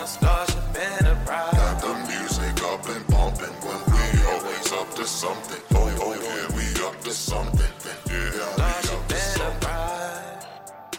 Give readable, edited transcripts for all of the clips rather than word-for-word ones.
Starship Enterprise. Got the music up and bumping when we always up to something. Oh yeah, we up to something. Yeah, we up Starship to something. Enterprise.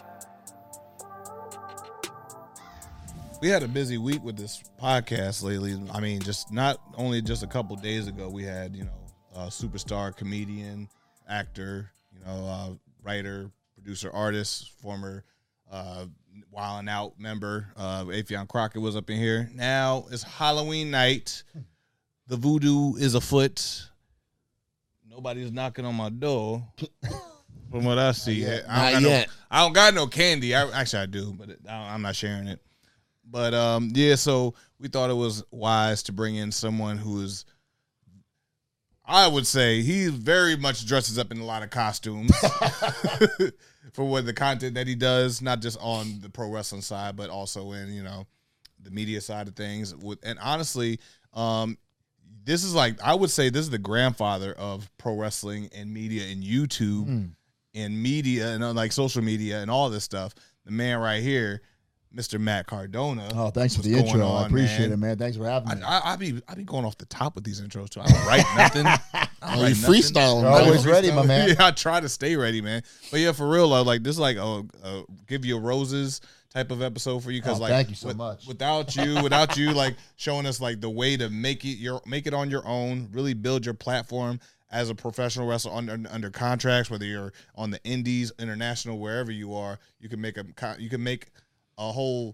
We had a busy week with this podcast lately. I mean, just not only just a couple days ago, we had, a superstar comedian, actor, writer, producer, artist, former Wild 'N Out member, Affion Crockett was up in here. Now it's Halloween night. The voodoo is afoot. Nobody's knocking on my door. From what I see, I don't got no candy. Actually, I do, but I'm not sharing it. But so we thought it was wise to bring in someone who is, I would say, he very much dresses up in a lot of costumes for what the content that he does, not just on the pro wrestling side, but also in the media side of things. And honestly, this is I would say this is the grandfather of pro wrestling and media and YouTube and media and social media and all this stuff. The man right here, Mr. Matt Cardona. Oh, thanks for the intro. I appreciate it, man. Thanks for having me. I be going off the top with these intros too. I don't write nothing. You freestyling. You're always ready, my man. Yeah, I try to stay ready, man. But yeah, for real, this is a give you roses type of episode for you because thank you so much. Without you showing us the way to make it on your own, really build your platform as a professional wrestler under contracts, whether you're on the indies, international, wherever you are, you can make a whole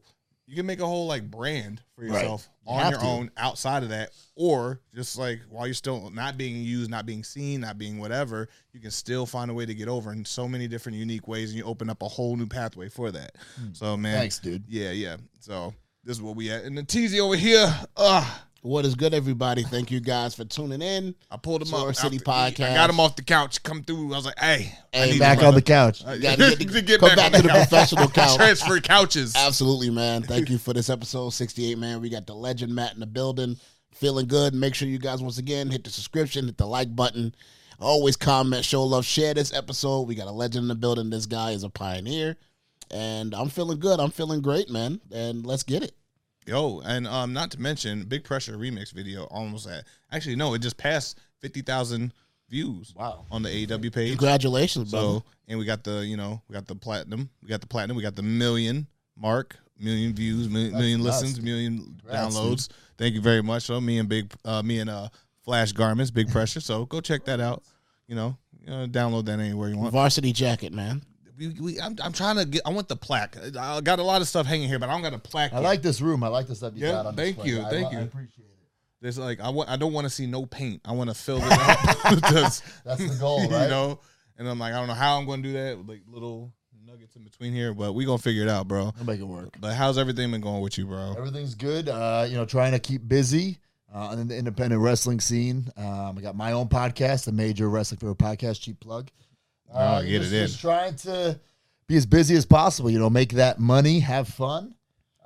brand for yourself on your own outside of that, or just while you're still not being used, not being seen, not being whatever, you can still find a way to get over in so many different unique ways, and you open up a whole new pathway for that. So, man, thanks, dude. Yeah. So this is what we at. And the TZ over here, What is good, everybody? Thank you guys for tuning in. I pulled him Solar up. City Podcast. I got him off the couch. Come through. I was like, hey, I need back him, on the couch. You gotta get Get back to the professional couch. Transfer couches. Absolutely, man. Thank you for this episode 68, man. We got the legend Matt in the building. Feeling good. Make sure you guys, once again, hit the subscription, hit the like button. Always comment, show love, share this episode. We got a legend in the building. This guy is a pioneer. And I'm feeling good. I'm feeling great, man. And let's get it. Yo, and not to mention, Big Pressure remix video almost it just passed 50,000 views. Wow. On the AEW page. Congratulations, brother. And we got the platinum, we got the million mark, million views, million listens, million downloads. Dude. Thank you very much. So me and Flash Garments, Big Pressure. So go check that out. Download that anywhere you want. Varsity Jacket, man. I'm trying to get. I want the plaque. I got a lot of stuff hanging here, but I don't got a plaque. I like this room. I like the stuff you got on thank display. you. Thank you. I appreciate it. There's I don't want to see no paint. I want to fill it up. That's the goal, right? And I'm I don't know how I'm going to do that with little nuggets in between here, but we gonna figure it out, bro. I'll make it work. But how's everything been going with you, bro? Everything's good. Trying to keep busy in the independent wrestling scene. I got my own podcast, the Major Wrestling Favorite Podcast, cheap plug. Get it in. Just trying to be as busy as possible, make that money, have fun.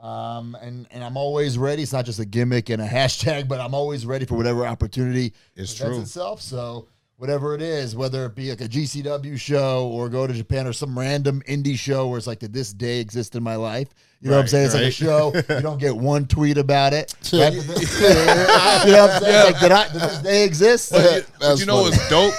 And I'm always ready. It's not just a gimmick and a hashtag, but I'm always ready for whatever opportunity presents itself. So whatever it is, whether it be a GCW show or go to Japan or some random indie show where it's did this day exist in my life? You know what I'm saying? It's like a show. You don't get one tweet about it. You know what I'm saying? Did this day exist? But you know what's dope?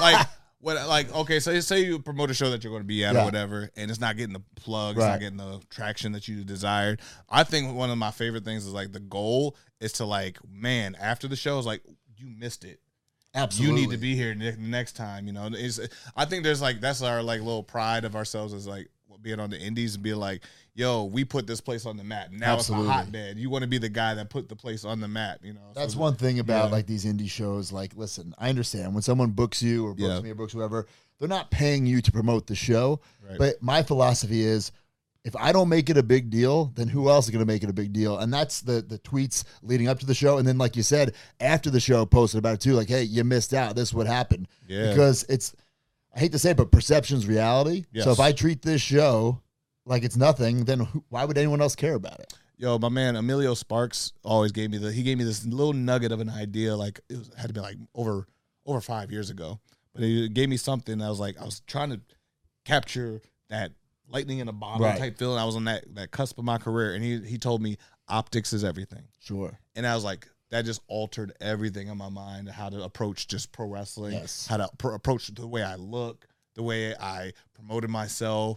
Say you promote a show that you're going to be at or whatever, and it's not getting the plug, it's not getting the traction that you desired. I think one of my favorite things is the goal is to after the show is you missed it. Absolutely. You need to be here next time. I think there's that's our little pride of ourselves is being on the indies and being yo, we put this place on the map. Now Absolutely. It's a hotbed. You want to be the guy that put the place on the map. That's one thing about these indie shows. Listen, I understand when someone books you or books me or books whoever, they're not paying you to promote the show. Right. But my philosophy is, if I don't make it a big deal, then who else is going to make it a big deal? And that's the tweets leading up to the show. And then, like you said, after the show, posted about it too. Hey, you missed out. This is what happened. Yeah. Because I hate to say it, but perception's reality. Yes. So if I treat this show like it's nothing, then why would anyone else care about it? Yo, my man Emilio Sparks always gave me this little nugget of an idea. Had to be over 5 years ago, but he gave me something. I was trying to capture that lightning in a bottle type feeling. I was on that cusp of my career, and he told me, optics is everything. Sure. And I was like, that just altered everything in my mind, how to approach just pro wrestling, how to approach the way I look, the way I promoted myself,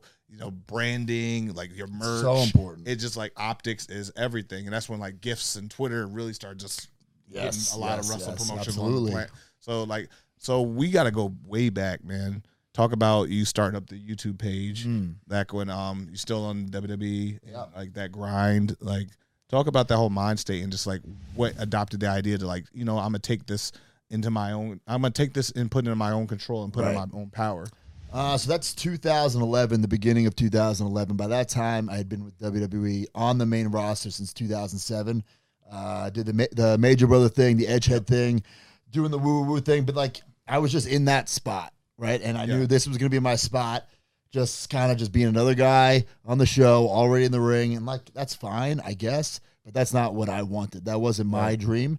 branding, like your merch. So important. It's just like optics is everything. And that's when like GIFs and Twitter really start just getting a lot of wrestling promotion on the planet. So we got to go way back, man. Talk about you starting up the YouTube page back when you still on WWE, and, like that grind. Like, talk about that whole mind state and just like what adopted the idea to like, I'm gonna take this into my own. I'm gonna take this and put it in my own control and put it in my own power. So that's 2011, the beginning of 2011. By that time, I had been with WWE on the main roster since 2007. Did the Major Brother thing, the Edgehead thing, doing the woo-woo thing, but like I was just in that spot. Right. And I knew this was going to be my spot, just kind of just being another guy on the show, already in the ring. And like, that's fine, I guess, but that's not what I wanted. That wasn't my dream.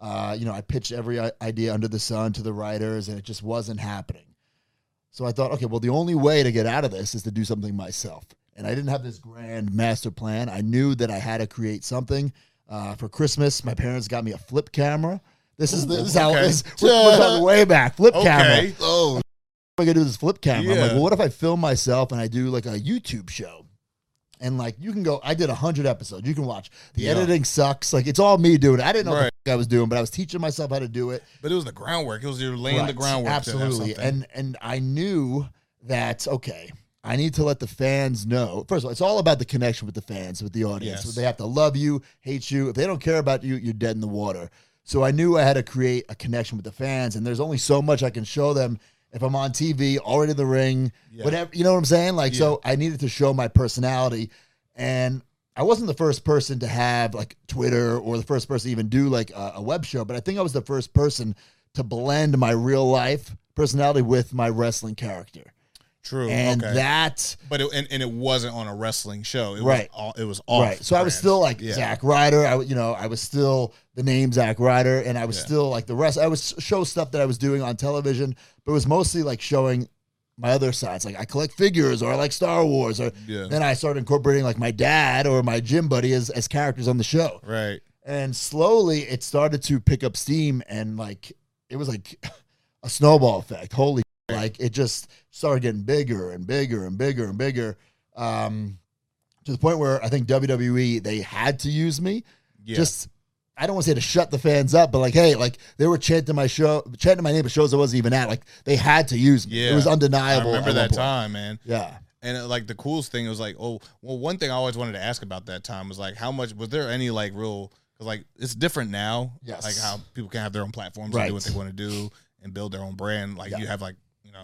I pitched every idea under the sun to the writers and it just wasn't happening. So I thought, okay, well, the only way to get out of this is to do something myself. And I didn't have this grand master plan. I knew that I had to create something. For Christmas, my parents got me a flip camera. This is how we're talking way back. Flip camera. Oh, I gotta do this flip camera. I'm like, well, what if I film myself and I do like a YouTube show? And like, you can go, I did 100 episodes. You can watch. The editing sucks. Like, it's all me doing it. I didn't know what the fuck I was doing, but I was teaching myself how to do it. But it was the groundwork. It was you're laying the groundwork. Absolutely. And I knew that, okay, I need to let the fans know. First of all, it's all about the connection with the fans, with the audience. They have to love you, hate you. If they don't care about you, you're dead in the water. So I knew I had to create a connection with the fans, and there's only so much I can show them if I'm on TV, already in the ring, whatever, you know what I'm saying? Like, so I needed to show my personality, and I wasn't the first person to have like Twitter or the first person to even do like a web show, but I think I was the first person to blend my real life personality with my wrestling character. True. And that, but it wasn't on a wrestling show. It was off. Right. So I was still like Zack Ryder. I was still the name Zack Ryder, and I was still like the rest. I was show stuff that I was doing on television, but it was mostly like showing my other sides. Like I collect figures, or I like Star Wars, or then I started incorporating like my dad or my gym buddy as characters on the show. Right. And slowly it started to pick up steam, and like it was like a snowball effect. Holy. Like it just started getting bigger and bigger and bigger and bigger, to the point where I think WWE, they had to use me. Just, I don't want to say to shut the fans up, but like, hey, like they were chanting my name at shows I wasn't even at. Like they had to use me. It was undeniable. I remember that time, man. Yeah. And like the coolest thing was like, one thing I always wanted to ask about that time was like, how much was there any like real? Because like it's different now. Yes. Like how people can have their own platforms and do what they want to do and build their own brand. Like you have like.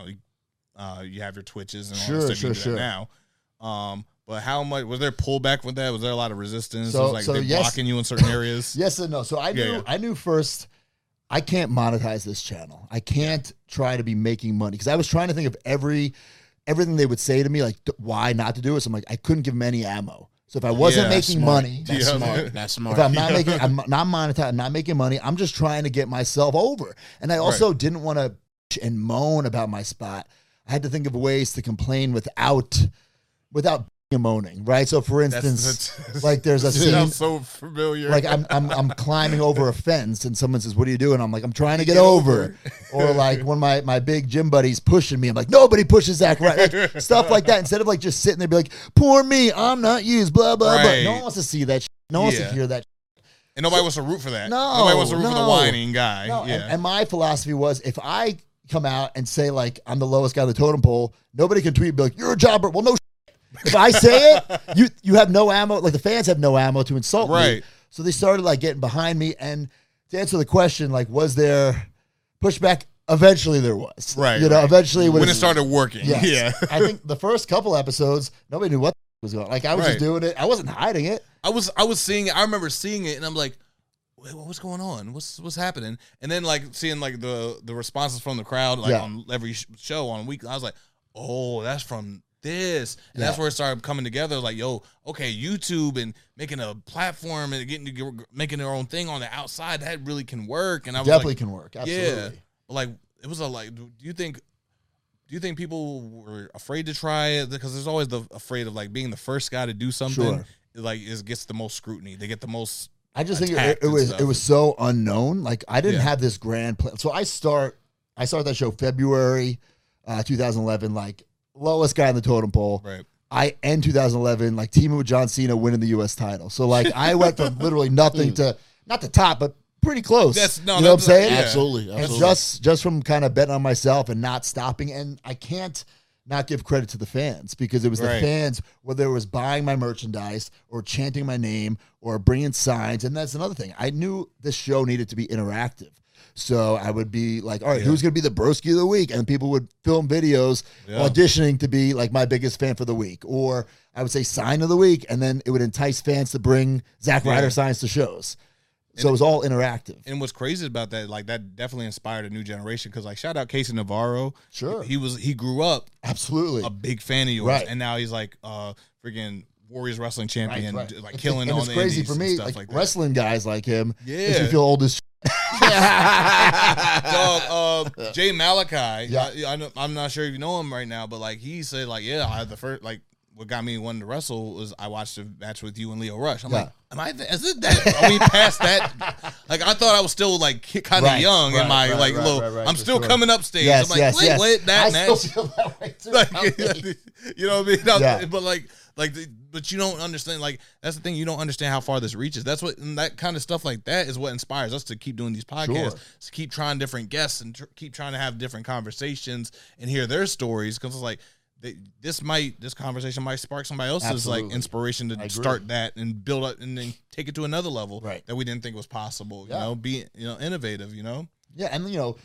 You have your Twitches and all that stuff you do now. But how much was there pullback with that? Was there a lot of resistance? Was like they blocking you in certain areas? Yes and no. So I knew first, I can't monetize this channel. I can't try to be making money, because I was trying to think of everything they would say to me, like why not to do it. So I'm like, I couldn't give them any ammo. So if I wasn't making money, that's smart. That's smart. If I'm not making, I'm not monetizing, I'm not making money. I'm just trying to get myself over. And I also didn't want to and moan about my spot. I had to think of ways to complain without moaning, right? So for instance, like there's a scene, sounds so familiar. like I'm climbing over a fence and someone says, "What are you doing?" I'm like, "I'm trying to get over." Or like when my big gym buddy's pushing me, I'm like, "Nobody pushes Zack Ryder." Like, stuff like that. Instead of like just sitting there, be like, "Poor me, I'm not used." Blah blah blah. No one wants to see that. No one wants to hear that. And nobody wants to root for that. Nobody wants to root for the whining guy. No. And my philosophy was, if I come out and say like I'm the lowest guy on the totem pole, nobody can tweet and be like, "You're a jobber." Well, no. If I say it, you have no ammo. Like the fans have no ammo to insult me. So they started like getting behind me. And to answer the question, like, was there pushback? Eventually there was. Eventually when it started working. Yes. Yeah. I think the first couple episodes, nobody knew what was going on. Like I was just doing it. I wasn't hiding it. I was seeing it. I remember seeing it and I'm like, wait, what's going on? What's happening? And then like seeing like the responses from the crowd, like on every show on a week, I was like, oh, that's from this. And that's where it started coming together. Like, yo, okay, YouTube and making a platform and making their own thing on the outside, that really can work. And I was definitely like, can work. Absolutely. Yeah. Like it was do you think people were afraid to try it? Because there's always the afraid of like being the first guy to do something gets the most scrutiny. They get the most. I just think it was so unknown. Like I didn't have this grand plan. So I start that show February 2011, like lowest guy on the totem pole. Right. I end 2011 like teaming with John Cena, winning the U.S. title. So like I went from literally nothing to not the top, but pretty close. You know what I'm saying? Absolutely. And just from kind of betting on myself and not stopping. And I can't not give credit to the fans because it was the fans, whether it was buying my merchandise or chanting my name or bringing signs. And that's another thing. I knew this show needed to be interactive. So I would be like, all right, who's going to be the broski of the week? And people would film videos auditioning to be like my biggest fan for the week. Or I would say sign of the week. And then it would entice fans to bring Zack Ryder signs to shows. So it was all interactive. And what's crazy about that, like that definitely inspired a new generation. Because like shout out Casey Navarro. Sure. He grew up absolutely a big fan of yours. Right. And now he's like freaking Warriors wrestling champion, right. like killing and on it's the crazy indies for me, and stuff like that. wrestling guys like him. Yeah. Makes me feel old as Dog, Jay Malachi. Yeah. I'm not sure if you know him right now, but like he said, like I had the first like. What got me wanting to wrestle was I watched a match with you and Leo Rush. I'm like, is it that? Are we past that? Like I thought I was still like kind of young in my I'm still coming up stage. Yes, I'm like, wait, that match. I still feel that way too. Like, you know what I mean? But but you don't understand. Like that's the thing. You don't understand how far this reaches. That's what and that kind of stuff like that is what inspires us to keep doing these podcasts, to keep trying different guests and keep trying to have different conversations and hear their stories because it's like. This conversation might spark somebody else's like inspiration to start that and build up and then take it to another level that we didn't think was possible. You know, be innovative. You know. Yeah, and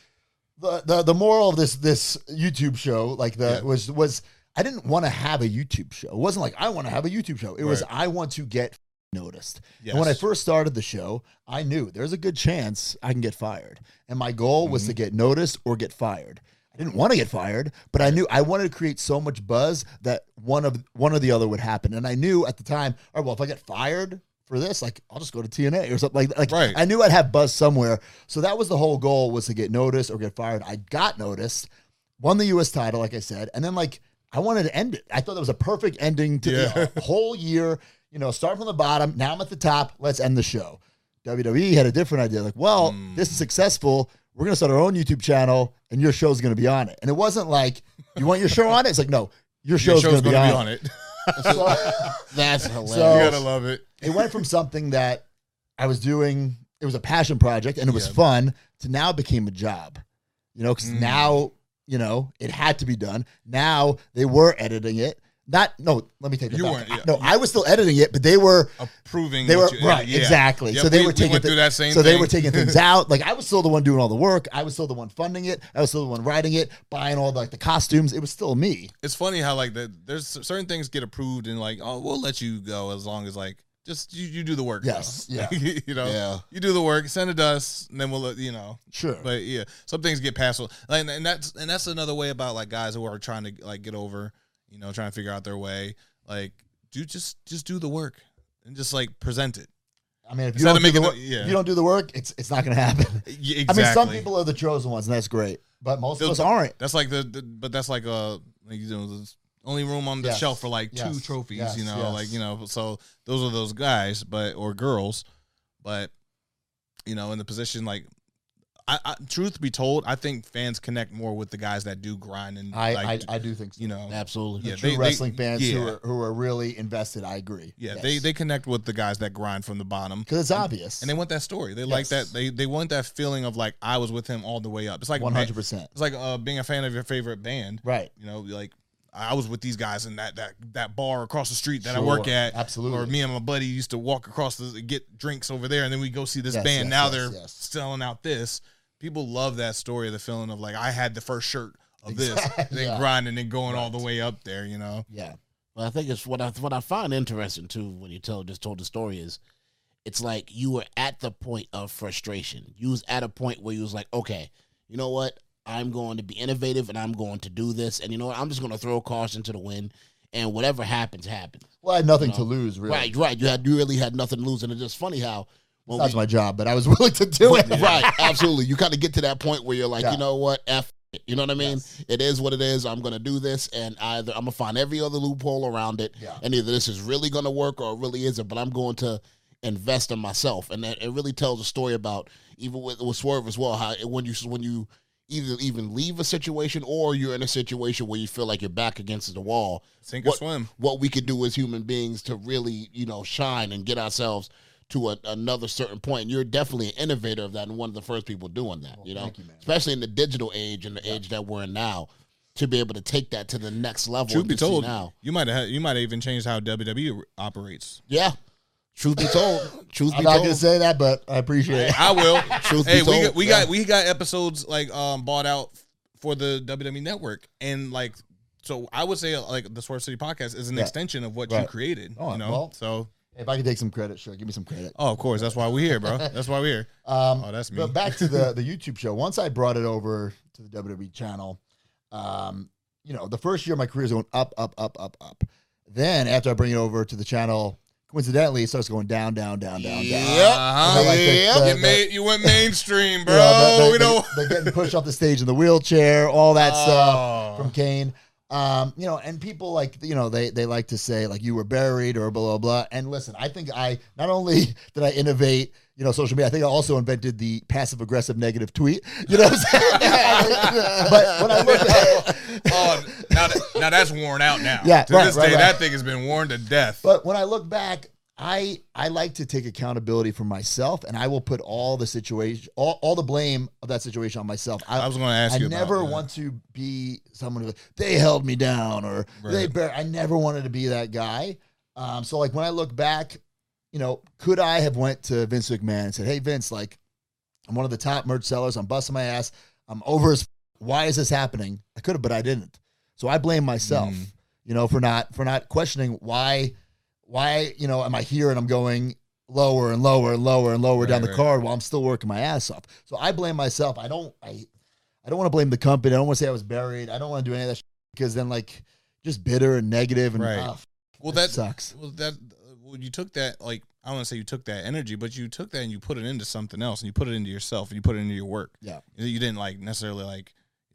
the moral of this YouTube show like was I didn't want to have a YouTube show. It wasn't like I want to have a YouTube show. It was I want to get noticed. Yes. And when I first started the show, I knew there's a good chance I can get fired, and my goal was to get noticed or get fired. I didn't want to get fired, but I knew I wanted to create so much buzz that one or the other would happen. And I knew at the time, all right, well, if I get fired for this, like I'll just go to TNA or something like I knew I'd have buzz somewhere. So that was the whole goal, was to get noticed or get fired. I got noticed, won the US title, like I said, and then like I wanted to end it. I thought that was a perfect ending to the whole year. Start from the bottom. Now I'm at the top. Let's end the show. WWE had a different idea. Like, well, this is successful. We're going to start our own YouTube channel, and your show's going to be on it. And it wasn't like, you want your show on it? It's like, no, your show's going to be on it. So, that's hilarious. You got to love it. It went from something that I was doing, it was a passion project, and it was fun, to now it became a job. Because now, it had to be done. Now they were editing it. Let me take that back. No, I was still editing it, but they were approving. They were exactly. Yep, so they were taking through that same. So thing. they were taking things out. Like I was still the one doing all the work. I was still the one funding it. I was still the one writing it, buying all the costumes. It was still me. It's funny how there's certain things get approved and we'll let you go as long as just you do the work. Yes, yeah. You do the work. Send it to us, and then we'll Sure. But some things get passed. And that's another way about guys who are trying to get over. Trying to figure out their way. Just do the work and just present it. I mean, if you don't do the work, it's not going to happen. Yeah, exactly. I mean, some people are the chosen ones, and that's great, but most of us aren't. That's the only room on the shelf for 2 trophies. So those are those guys, or girls, but in the position I truth be told, I think fans connect more with the guys that do grind, and I do think so. Absolutely. The true wrestling fans who are really invested. I agree. Yeah, yes. They connect with the guys that grind from the bottom because it's obvious, and they want that story. They like that. They want that feeling of I was with him all the way up. It's 100%. It's like being a fan of your favorite band, right? I was with these guys in that bar across the street that I work at. Absolutely. Or me and my buddy used to walk across get drinks over there, and then we go see this band. Now they're selling out this. People love that story of the feeling of I had the first shirt of this, then grinding and going all the way up there, Yeah. Well, I think it's what I find interesting too when you told the story is, it's like you were at the point of frustration. You was at a point where you was like, okay, you know what? I'm going to be innovative and I'm going to do this, and you know what? I'm just going to throw caution to the wind, and whatever happens, happens. Well, I had nothing to lose, really. Right. You really had nothing to lose, and it's just funny how. That's my job, but I was willing to do it. Right, absolutely. You kind of get to that point where you're like, you know what, F, it. You know what I mean? Yes. It is what it is. I'm going to do this, and either I'm going to find every other loophole around it, and either this is really going to work or it really isn't, but I'm going to invest in myself. And that, it really tells a story about, even with Swerve as well, how when you either even leave a situation or you're in a situation where you feel like you're back against the wall, sink or swim. What we could do as human beings to really, shine and get ourselves to another certain point. And you're definitely an innovator of that and one of the first people doing that, Thank you, man. especially in the digital age and the age that we're in now, to be able to take that to the next level. Truth be told, now, you might have even changed how WWE operates. yeah. Truth be told, I'm not going to say that, but I appreciate it. I will. Truth Hey, be told, we got episodes like bought out for the WWE Network, and like, so I would say like the Swerve City podcast is an extension of what you created. Oh, you know, well, so if I can take some credit, sure, give me some credit. oh, of course, that's why we're here, bro. That's why we're here. Oh, that's me. But back to the YouTube show. Once I brought it over to the WWE channel, the first year of my career is going up, up, up, up, up. Then after I bring it over to the channel, coincidentally, it starts going down, down, down, down, down. You went mainstream, bro. They're getting pushed off the stage in the wheelchair, all that stuff from Kane. And people like, they like to say like you were buried or blah, blah, blah. And listen, I think not only did I innovate, social media, I think I also invented the passive aggressive negative tweet. You know what I'm saying? But when I look at now that's worn out now. Yeah, to this day, that thing has been worn to death. But when I look back, I like to take accountability for myself, and I will put all the situation, all the blame of that situation on myself. I was going to ask you about that. I never want to be someone who, they held me down or I never wanted to be that guy. So like when I look back, could I have went to Vince McMahon and said, hey, Vince, like I'm one of the top merch sellers. I'm busting my ass. I'm over as why is this happening? I could have, but I didn't. So I blame myself, for not questioning why, am I here and I'm going lower and lower and lower and lower down the card while I'm still working my ass off. So I blame myself. I don't want to blame the company. I don't want to say I was buried. I don't want to do any of that because then like just bitter and negative and that sucks. You took that, like, I don't want to say you took that energy, but you took that and you put it into something else and you put it into yourself and you put it into your work. Yeah. You didn't like necessarily like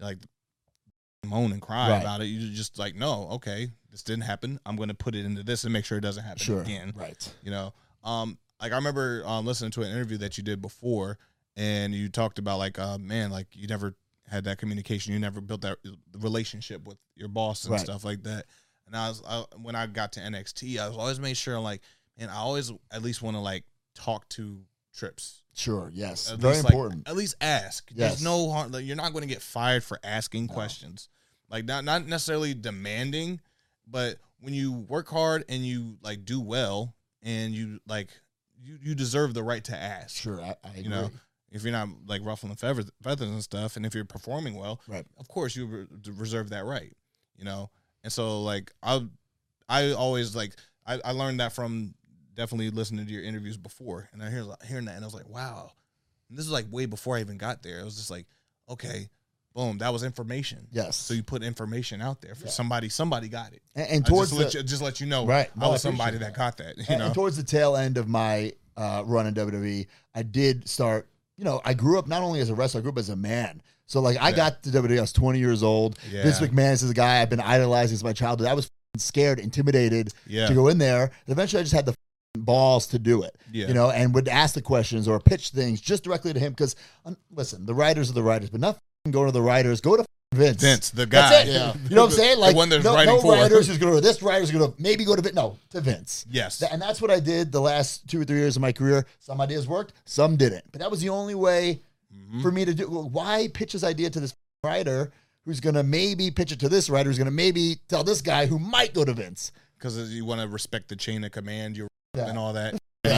moan and cry about it. You just like, no, okay, this didn't happen. I'm going to put it into this and make sure it doesn't happen again. Right. Like I remember listening to an interview that you did before and you talked about like, man, like you never had that communication. You never built that relationship with your boss and stuff like that. And when I got to NXT, I was always made sure like, man, I always at least want to like talk to Trips. Sure. Yes. At Very least, important. At least ask. Yes. There's no harm. Like, you're not going to get fired for asking questions. Like not necessarily demanding, but when you work hard and you like do well and you like you deserve the right to ask. Sure. I agree. If you're not like ruffling feathers and stuff, and if you're performing well, of course you reserve that right. And so like I always like I learned that from definitely listening to your interviews before, and I hearing that, and I was like, wow. And this is like way before I even got there. It was just like, okay, boom, that was information. Yes. So you put information out there for somebody. Somebody got it. And towards just let you know, right? I was somebody that got that. And towards the tail end of my run in WWE, I did start. I grew up not only as a wrestler, I grew up as a man. So like I got to WWE, I was 20 years old. Yeah. Vince McMahon is a guy I've been idolizing since my childhood. I was scared, intimidated to go in there. And eventually I just had the balls to do it, and would ask the questions or pitch things just directly to him. Because listen, the writers are the writers, but not going to the writers. Go to Vince. Vince, the guy. Yeah. You know what I'm saying? Like, the one that's no for. writers who's going to this writer's going to maybe go to Vince. No, to Vince. Yes. And that's what I did the last 2 or 3 years of my career. Some ideas worked, some didn't. But that was the only way for me to do. Why pitch his idea to this writer who's going to maybe pitch it to this writer who's going to maybe tell this guy who might go to Vince? Because you want to respect the chain of command and all that.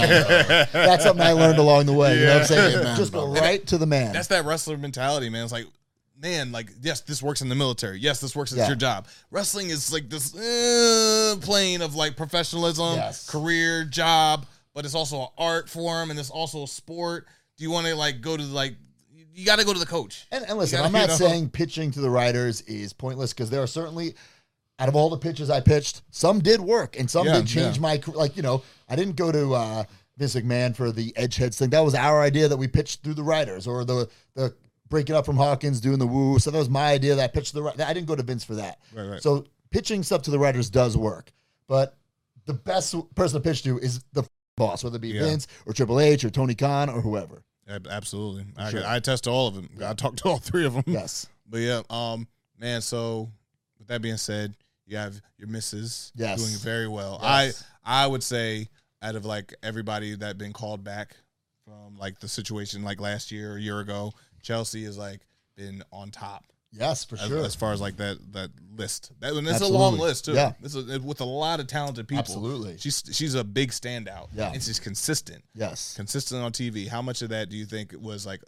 That's something I learned along the way. You know what I'm saying? Man, just go right to the man. That's that wrestler mentality, man. It's like, man, like, yes, this works in the military. Yes, this works as your job. Wrestling is like this plane of like professionalism, career, job, but it's also an art form and it's also a sport. Do you want to like go to like, you got to go to the coach. And listen, I'm not saying pitching to the writers is pointless because there are certainly, out of all the pitches I pitched, some did work and some did change my, like, I didn't go to Vince McMahon for the Edgeheads thing. That was our idea that we pitched through the writers, or the breaking up from Hawkins, doing the woo. So that was my idea that I pitched to the I didn't go to Vince for that. Right. So pitching stuff to the writers does work. But the best person to pitch to is the boss, whether it be Vince or Triple H or Tony Khan or whoever. Absolutely. Sure. I test all of them. I talked to all three of them. Yes. But yeah, man, so with that being said, you have your missus doing very well. Yes. I would say out of like everybody that been called back from like the situation like last year or a year ago, Chelsea has like been on top. Yes, for sure. As far as like that list. And it's a long list too. Yeah. This is with a lot of talented people. Absolutely. She's a big standout. Yeah. And she's consistent. Yes. Consistent on TV. How much of that do you think was like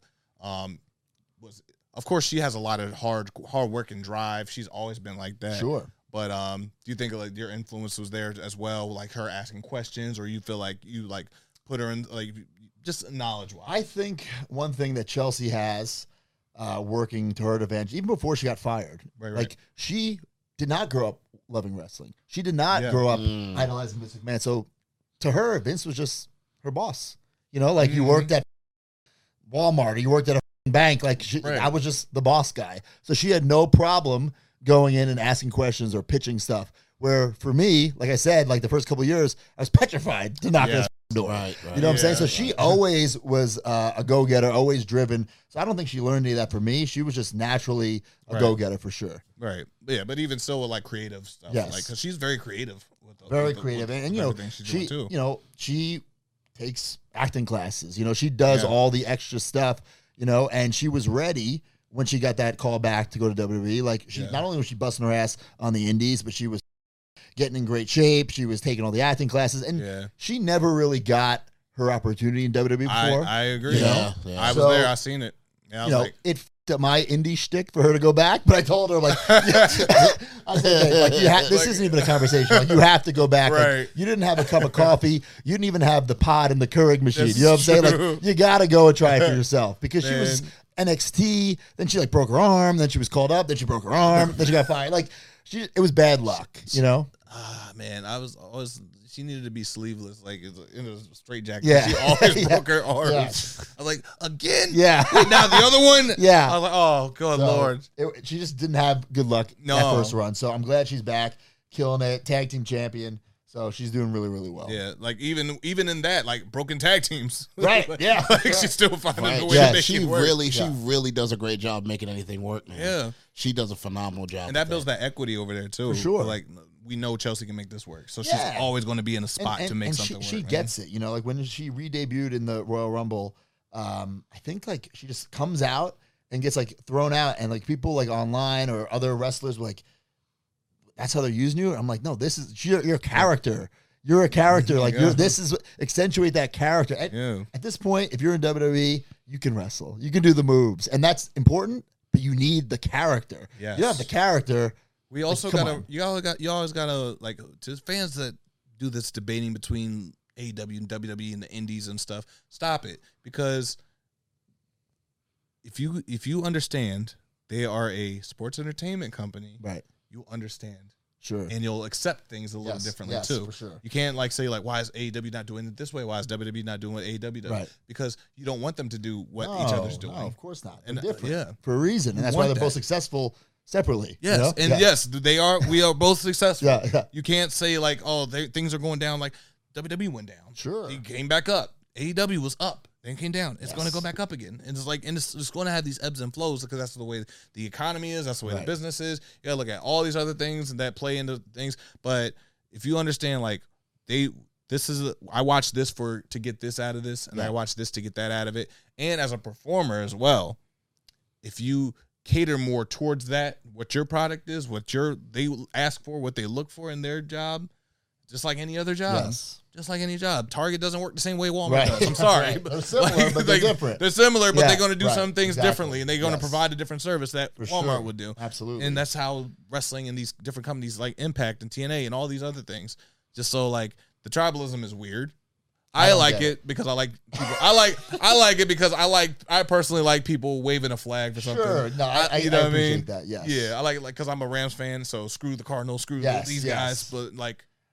of course she has a lot of hard work and drive. She's always been like that. Sure. But do you think like your influence was there as well, like her asking questions, or you feel like you like put her in like just knowledge-wise? I think one thing that Chelsea has working to her advantage, even before she got fired, like she did not grow up loving wrestling. She did not grow up idolizing Vince McMahon. So to her, Vince was just her boss. You know, like you worked at Walmart or you worked at a bank. Like I was just the boss guy. So she had no problem going in and asking questions or pitching stuff. Where for me, like I said, like the first couple of years, I was petrified to knock on his door. Right. You know what I'm saying? So she always was a go-getter, always driven. So I don't think she learned any of that from me. She was just naturally a go-getter for sure. Right. Yeah, but even still with like creative stuff. Yes. Like, because she's very creative. Very creative. And you know, she takes acting classes. You know, she does all the extra stuff, you know, and she was ready when she got that call back to go to WWE. Like, she not only was she busting her ass on the indies, but she was getting in great shape. She was taking all the acting classes, and she never really got her opportunity in WWE before. I agree. You know? I was there. I seen it. Yeah, I was like, it f***ed up my indie shtick for her to go back, but I told her, like, this isn't even a conversation. Like, you have to go back. Right. Like, you didn't have a cup of coffee. You didn't even have the pod in the Keurig machine. You know what I'm saying? Like, you got to go and try it for yourself, because she was NXT, then she like broke her arm, then she was called up, then she broke her arm, then she got fired. Like, it was bad luck, you know? Man, she needed to be sleeveless, like in a straight jacket. Yeah. She always broke her arms. Yeah. I was like, again? Yeah. Wait, now the other one? Yeah. I was like, oh, good Lord. She just didn't have good luck that first run. So I'm glad she's back, killing it, tag team champion. So she's doing really, really well. Yeah, like even in that, like broken tag teams. Right, yeah. Like she's still finding a way Yeah, to make she it work. really does a great job making anything work, man. Yeah. She does a phenomenal job. And that builds that equity over there, too. For sure. Like, we know Chelsea can make this work. So she's always going to be in a spot to make something work. She gets it. You know, like when she re-debuted in the Royal Rumble, I think like she just comes out and gets like thrown out, and like people like online or other wrestlers were like, that's how they're using you? I'm like, no, this is, you're a character. You're a character. Like, this is, accentuate that character. At this point, if you're in WWE, you can wrestle. You can do the moves. And that's important, but you need the character. Yes. You don't have the character. We also you always gotta, like, to fans that do this debating between AEW and WWE and the indies and stuff, stop it. Because if you understand they are a sports entertainment company, right, you'll understand. Sure. And you'll accept things a little differently too. For sure. You can't like say like, why is AEW not doing it this way? Why is WWE not doing what AEW does? Right. Because you don't want them to do what each other's doing. No, of course not. And they're different for a reason. And that's why they're both successful separately. Yes. You know? And yes, they are. We are both successful. Yeah. You can't say like, oh, things are going down. Like WWE went down. Sure. It came back up. AEW was up. Then came down. It's going to go back up again. And it's like, and it's going to have these ebbs and flows because that's the way the economy is. That's the way the business is. You got to look at all these other things that play into things. But if you understand, like I watch this to get this out of this, and I watch this to get that out of it. And as a performer as well, if you cater more towards that, what your product is, they ask for, what they look for in their job, just like any other job. Yes. Just like any job. Target doesn't work the same way Walmart does. I'm sorry. They're similar, but they're different. They're similar, but they're going to do some things exactly. differently, and they're going to provide a different service that Walmart would do. Absolutely. And that's how wrestling and these different companies like Impact and TNA and all these other things. Just so like the tribalism is weird. I like it because I like people. I like it because I personally like people waving a flag for something. Sure. No, I you know what I mean? That, yes. Yeah, I like it because I'm a Rams fan, so screw the Cardinals, screw these guys. But like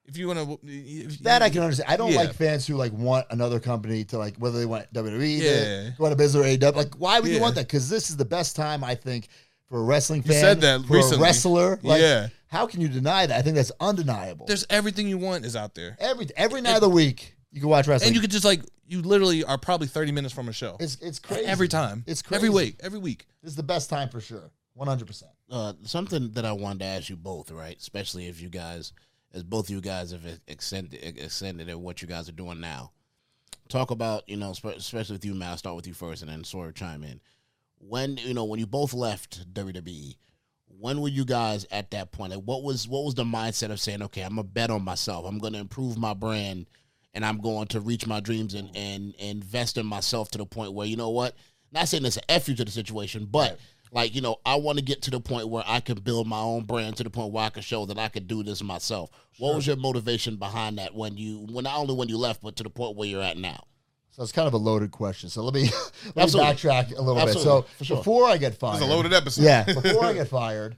if you want to, that I can understand. I don't Yeah. like fans who like want another company to like whether they want WWE, Yeah. to go out of business or AEW. Like, why would you Yeah. want that? Because this is the best time I think for a wrestling You fan. said that for recently. a wrestler. Like, Yeah. how can you deny that? I think that's undeniable. there's everything you want is out there, Every night of the week you can watch wrestling. and you could just like you literally are probably 30 minutes from a show. It's crazy Every time. It's crazy. Every week. This is the best time for sure. 100%. Something that I wanted to ask you both, right? Especially if you guys, as both of you guys have extended at what you guys are doing now. Talk about, especially with you, Matt. I'll start with you first, and then Sawyer chime in. When you both left WWE, when were you guys at that point? Like, what was the mindset of saying, okay, I'm gonna bet on myself. I'm gonna improve my brand, and I'm going to reach my dreams and invest in myself to the point where, you know what? Not saying it's an F you to the situation, but like, I want to get to the point where I can build my own brand to the point where I can show that I could do this myself. Sure. What was your motivation behind that when not only when you left, but to the point where you're at now? So it's kind of a loaded question. So let me backtrack a little bit. So sure. before I get fired, It's a loaded episode. Yeah, before I get fired,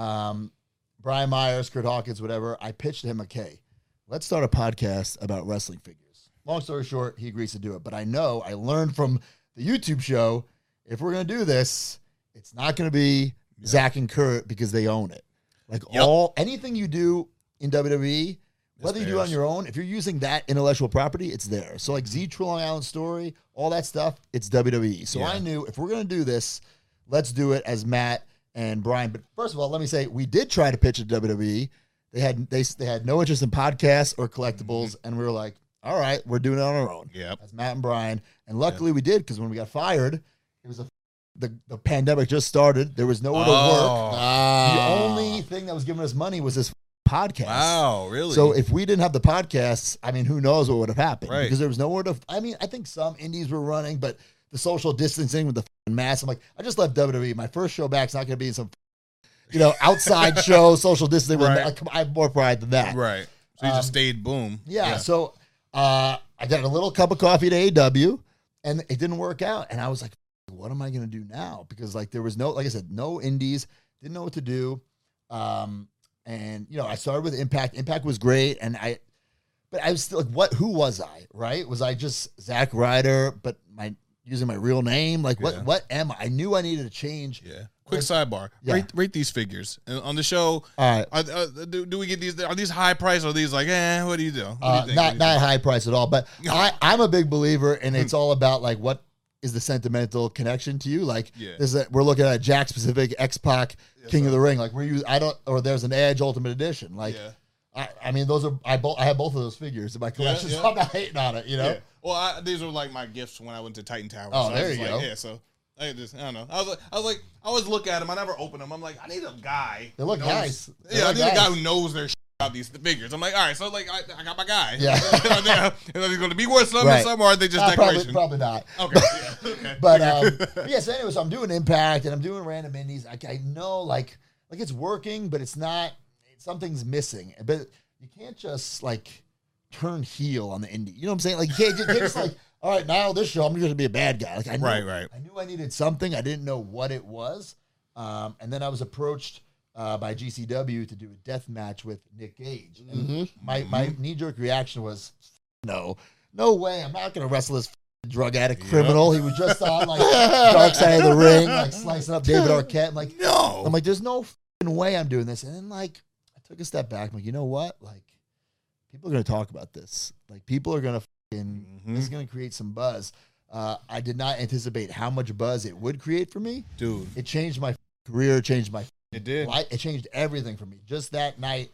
Brian Myers, Kurt Hawkins, whatever, I pitched to him, okay, let's start a podcast about wrestling figures. Long story short, he agrees to do it. But I learned from the YouTube show, if we're going to do this, it's not going to be Zach and Kurt because they own it. Like anything you do in WWE, whether you do it on your own, if you're using that intellectual property, it's there. So like Z True Long Island Story, all that stuff, it's WWE. So I knew if we're going to do this, let's do it as Matt and Brian. But first of all, let me say, we did try to pitch at WWE. They had no interest in podcasts or collectibles. And we were like, all right, we're doing it on our own. Yep. As Matt and Brian. And luckily we did, because when we got fired, it was the pandemic just started. There was nowhere to work. The only thing that was giving us money was this podcast. Wow, really? So if we didn't have the podcasts, I mean, who knows what would have happened? Right. Because there was nowhere to. I mean, I think some indies were running, but the social distancing with the mask. I'm like, I just left WWE. My first show back's not going to be in some, outside show, social distancing. Right. I have more pride than that. Right. So you just stayed boom. Yeah. So I got a little cup of coffee to AEW, and it didn't work out. And I was like, what am I going to do now? Because there was no, like I said, no indies. Didn't know what to do. And I started with Impact. Impact was great, but I was still like, who was I? Right? Was I just Zack Ryder, but using my real name? Like, what am I? I knew I needed to change. Yeah. Quick sidebar. Yeah. Rate these figures on the show. All right. Do we get these? Are these high price? Or are these like, what do you do? What do you think? Not high price at all. But I'm a big believer, and it's all about like what is the sentimental connection to you. Like, we're looking at Jack Specific, X-Pac, King of the Ring. Like or there's an Edge Ultimate Edition. Like, I mean, those are I have both of those figures in my collection, so I'm not hating on it. Yeah. Well, these were like my gifts when I went to Titan Tower. Oh, so there you go. Yeah, so I don't know. I was like, I always look at them. I never open them. I'm like, I need a guy. They look nice. I need a guy who knows their about these figures. I'm like, all right, so like I got my guy. Yeah. Are they going to be worth something, or are they just decoration? Probably not. Okay. Okay. But so anyway, so I'm doing Impact and I'm doing random indies. I know like it's working, but it's not. Something's missing. But you can't just like turn heel on the indie. You know what I'm saying? Like you can't just like, all right, now this show I'm going to be a bad guy. Like I knew, I knew I needed something. I didn't know what it was. And then I was approached by GCW to do a death match with Nick Gage. And my knee-jerk reaction was, no way. I'm not going to wrestle this drug addict criminal. He was just on like Dark Side of the Ring, like slicing up David Arquette. I'm like, no. I'm like, there's no way I'm doing this. And then like I took a step back. I'm like, you know what? Like people are going to talk about this. Like people are going to this is going to create some buzz. I did not anticipate how much buzz it would create for me. Dude. It changed my career, changed my It did. It changed everything for me. Just that night,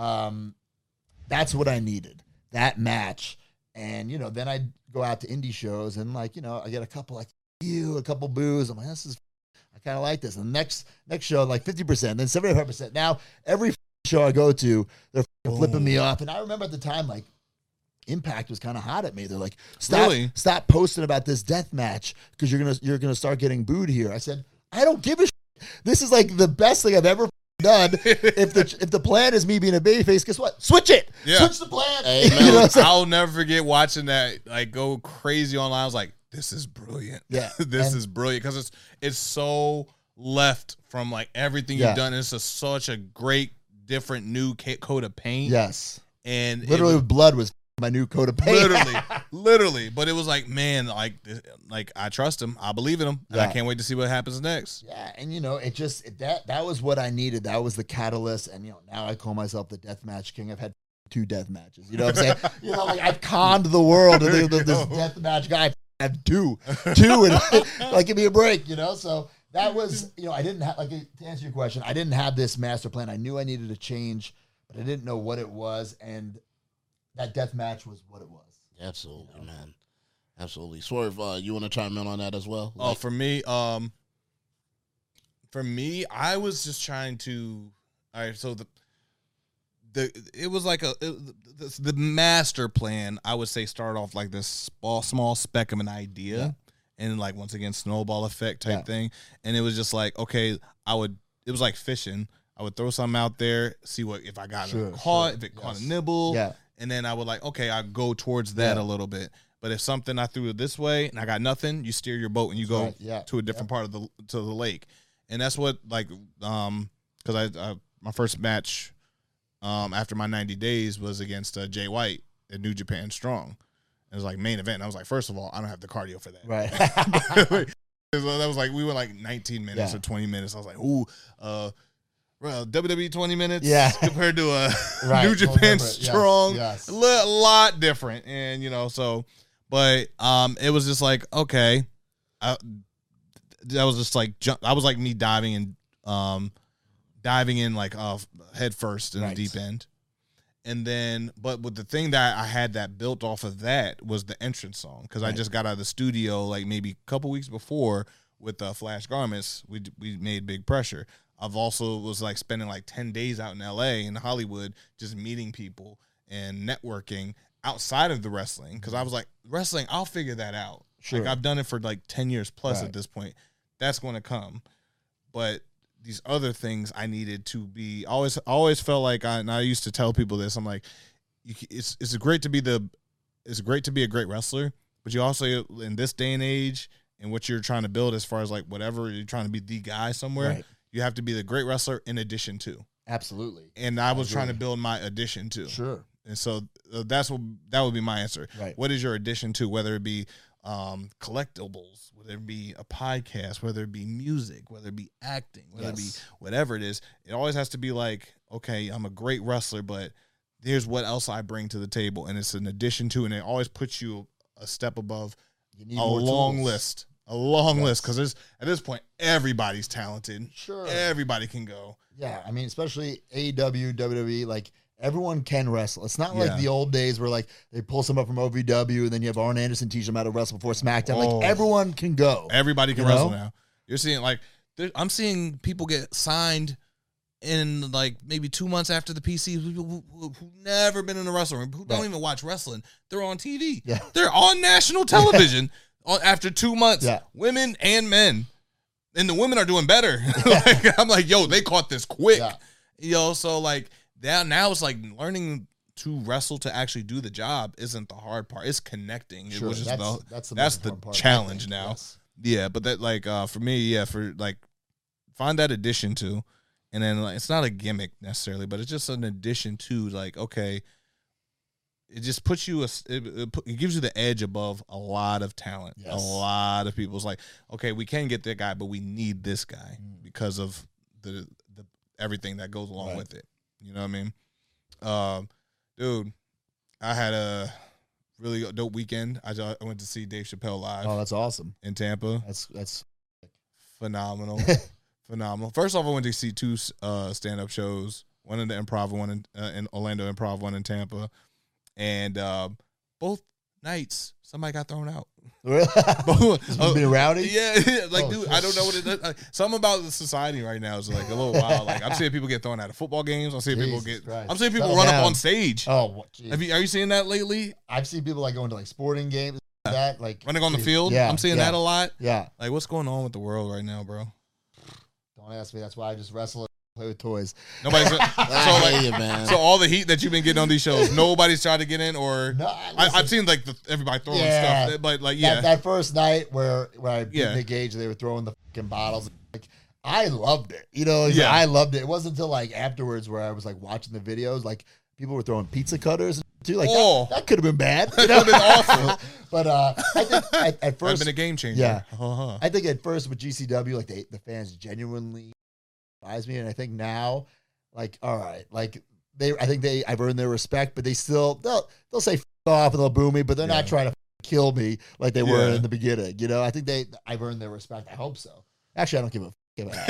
that's what I needed. That match. And, then I'd go out to indie shows and I get a couple a couple boos. I'm like, I kind of like this. And the next show, like 50%, then 75%. Now, every show I go to, they're flipping me off. And I remember at the time, like, Impact was kind of hot at me. They're like, stop posting about this death match because you're gonna start getting booed here. I said, I don't give a shit. This is like the best thing I've ever done. If the plan is me being a babyface, guess what? Switch it. Yeah. Switch the plan. Hey, I'll never forget watching that like go crazy online. I was like, this is brilliant. Yeah, this is brilliant because it's so left from like everything you've done. It's such a great different new coat of paint. Yes. And literally, blood was my new coat of paint. literally. But it was like, man, like I trust him. I believe in him. And Yeah. I can't wait to see what happens next. Yeah, and that was what I needed. That was the catalyst. And now I call myself the deathmatch king. I've had 2 death matches. You know what I'm saying? Like I've conned the world. And this deathmatch guy I have 2, and like give me a break. So that was I didn't have to answer your question. I didn't have this master plan. I knew I needed to change, but I didn't know what it was, and that death match was what it was. Absolutely, man. Absolutely. Swerve, you want to chime in on that as well? Oh, for me, I was just trying to. All right, so it was like the master plan. I would say start off like this small speck of an idea, and like once again snowball effect type thing. And it was just like, okay, it was like fishing. I would throw something out there, see if I got it caught, if it caught a nibble, and then I would okay, I go towards that a little bit. But if something I threw it this way and I got nothing, you steer your boat and you go to a different part of the lake. And that's what because my first match after my 90 days was against Jay White at New Japan Strong. It was like main event. And I was like, first of all, I don't have the cardio for that. Right. That was like we went like 19 minutes or 20 minutes. I was like, ooh, well, WWE 20 minutes compared to New Japan Strong, a lot different. And but it was just like, okay, that was just like I was like me diving in like head first in the deep end. And then, but with the thing that I had that built off of that was the entrance song, because I just got out of the studio like maybe a couple weeks before with Flash Garments. We made Big Pressure. I've also was like spending like 10 days out in LA in Hollywood, just meeting people and networking outside of the wrestling. Because I was like, wrestling, I'll figure that out. Sure. Like I've done it for like 10 years plus at this point. That's going to come. But these other things I needed to be, I always felt like, and I used to tell people this, I'm like, it's great to be a great wrestler, but you also, in this day and age, and what you're trying to build as far as like whatever, you're trying to be the guy somewhere, you have to be the great wrestler in addition to. Absolutely. And I was trying to build my addition to. Sure. And so that would be my answer. Right. What is your addition to, whether it be collectibles, whether it be a podcast, whether it be music, whether it be acting, whether it be whatever it is, it always has to be like, okay, I'm a great wrestler, but here's what else I bring to the table. And it's an addition to, and it always puts you a step above a long list. A long list, because at this point, everybody's talented. Sure. Everybody can go. Yeah, I mean, especially AEW, WWE, like, everyone can wrestle. It's not like the old days where, like, they pull some up from OVW, and then you have Arn Anderson teach them how to wrestle before SmackDown. Like, everyone can go. Everybody can wrestle now. You're seeing, like, I'm seeing people get signed in, like, maybe 2 months after the PC who never been in a wrestling room, who don't even watch wrestling. They're on TV. Yeah. They're on national television. After 2 months, women and men, and the women are doing better. Like, I'm like, yo, they caught this quick, so like now it's like learning to wrestle to actually do the job isn't the hard part. It's connecting. Sure, it was just that's the challenge now. Yes. Yeah, but that like for me, for like find that addition to, and then like, it's not a gimmick necessarily, but it's just an addition to, like, okay. It just puts you it gives you the edge above a lot of talent. Yes. A lot of people. It's like, okay, we can get that guy, but we need this guy because of the everything that goes along with it. You know what I mean? Dude, I had a really dope weekend. I went to see Dave Chappelle live. Oh, that's awesome. In Tampa. That's phenomenal. Phenomenal. First off, I went to see 2 stand-up shows. One in the Improv, one in Orlando Improv, one in Tampa. And both nights, somebody got thrown out. Really? Being rowdy? Yeah. Like, dude, I don't know what it is. Something about the society right now is like a little wild. Like, I'm seeing people get thrown out of football games. I'm seeing people run up on stage. Oh, are you seeing that lately? I've seen people like going to like sporting games, like running on the field. Yeah, I'm seeing that a lot. Yeah. Like, what's going on with the world right now, bro? Don't ask me. That's why I just wrestle. Play with toys. Nobody's so all the heat that you've been getting on these shows, nobody's tried to get in, or no, I've seen like everybody throwing stuff, but like that first night where I beat Nick Gage, they were throwing the fucking bottles. Like, I loved it, I loved it. It wasn't until like afterwards where I was like watching the videos, like people were throwing pizza cutters too. Like that could have been bad. That would have been awful. But I think at first, That'd been a game changer. Yeah, Uh-huh. I think at first with GCW, like the fans genuinely advised me, and I think now, like, all right, like I've earned their respect, but they'll say F off and they'll boo me, but they're not trying to kill me like they were in the beginning. You know, I think I've earned their respect. I hope so. Actually, I don't give a. You don't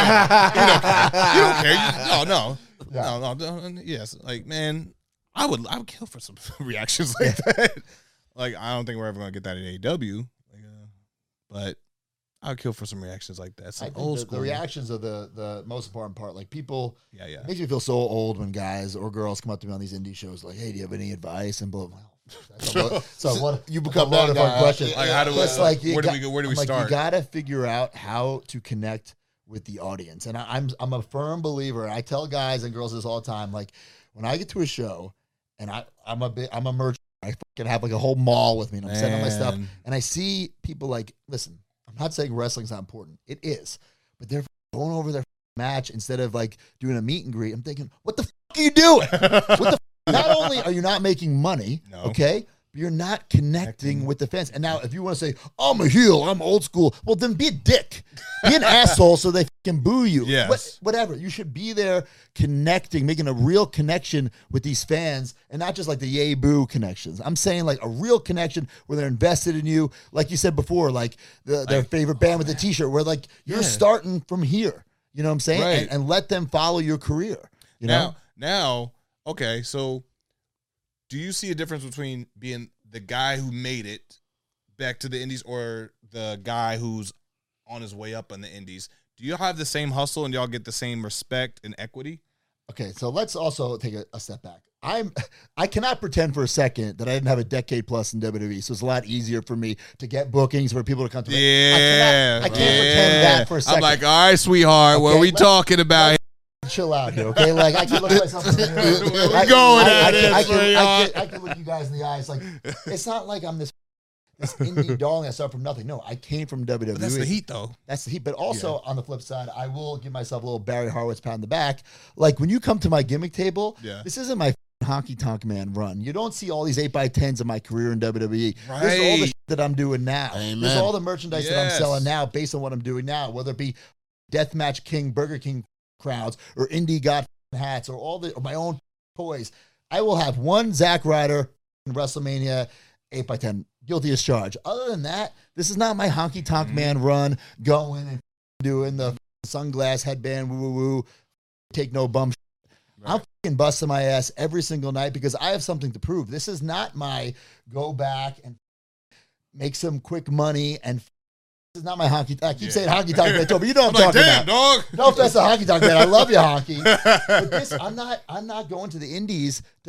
care. No. Yeah. No. Yes, like man, I would kill for some reactions like that. Like I don't think we're ever gonna get that at AEW, but I would kill for some reactions like that. Some old school. The reactions are the most important part. Like people, It makes me feel so old when guys or girls come up to me on these indie shows like, "Hey, do you have any advice?" And blah blah. So what you become that guy. question? Like how do we? Where do we start? You got to figure out how to connect with the audience. And I'm a firm believer. I tell guys and girls this all the time. Like when I get to a show, and I'm a merchant. I fucking have like a whole mall with me, and I'm sending my stuff, and I see people like, listen. I'm not saying wrestling's not important. It is, but they're going over their match instead of like doing a meet and greet. I'm thinking, what the fuck are you doing? Not only are you not making money, okay, but you're not connecting with the fans. And now, if you want to say, I'm a heel, I'm old school, well, then be a dick. Be an asshole so they can boo you. Yes. Whatever. You should be there connecting, making a real connection with these fans and not just like the yay boo connections. I'm saying like a real connection where they're invested in you. Like you said before, like their favorite band with the t-shirt where like you're starting from here. You know what I'm saying? Right. And let them follow your career. You know? Now, okay, so do you see a difference between being the guy who made it back to the indies or the guy who's on his way up in the indies? Do you have the same hustle and y'all get the same respect and equity? Okay, so let's also take a step back. I cannot pretend for a second that I didn't have a decade plus in WWE, so it's a lot easier for me to get bookings for people to come to me. Yeah, I can't pretend that for a second. I'm like, all right, sweetheart, what are we talking about here? Chill out here, okay? Like I can look at myself in the mirror. I can look you guys in the eyes. Like it's not like I'm this indie darling I started from nothing. No, I came from WWE. But that's the heat, though. That's the heat. But also on the flip side, I will give myself a little Barry Horowitz pat on the back. Like when you come to my gimmick table, this isn't my honky tonk man run. You don't see all these 8x10s of my career in WWE. Right. There's all the shit that I'm doing now. Amen. There's all the merchandise that I'm selling now based on what I'm doing now, whether it be Deathmatch King, Burger King crowds, or Indie God hats, or my own toys. I will have one Zack Ryder in WrestleMania 8x10. Guilty as charged. Other than that, this is not my honky tonk man run going and doing the sunglass headband woo woo woo, take no bum. Right. I'm fucking busting my ass every single night because I have something to prove. This is not my go back and make some quick money and. This is not my honky. I keep saying honky tonk man, but you know what I'm talking about. Dog. No offense to honky tonk man. I love you, honky. But this, I'm not going to the indies to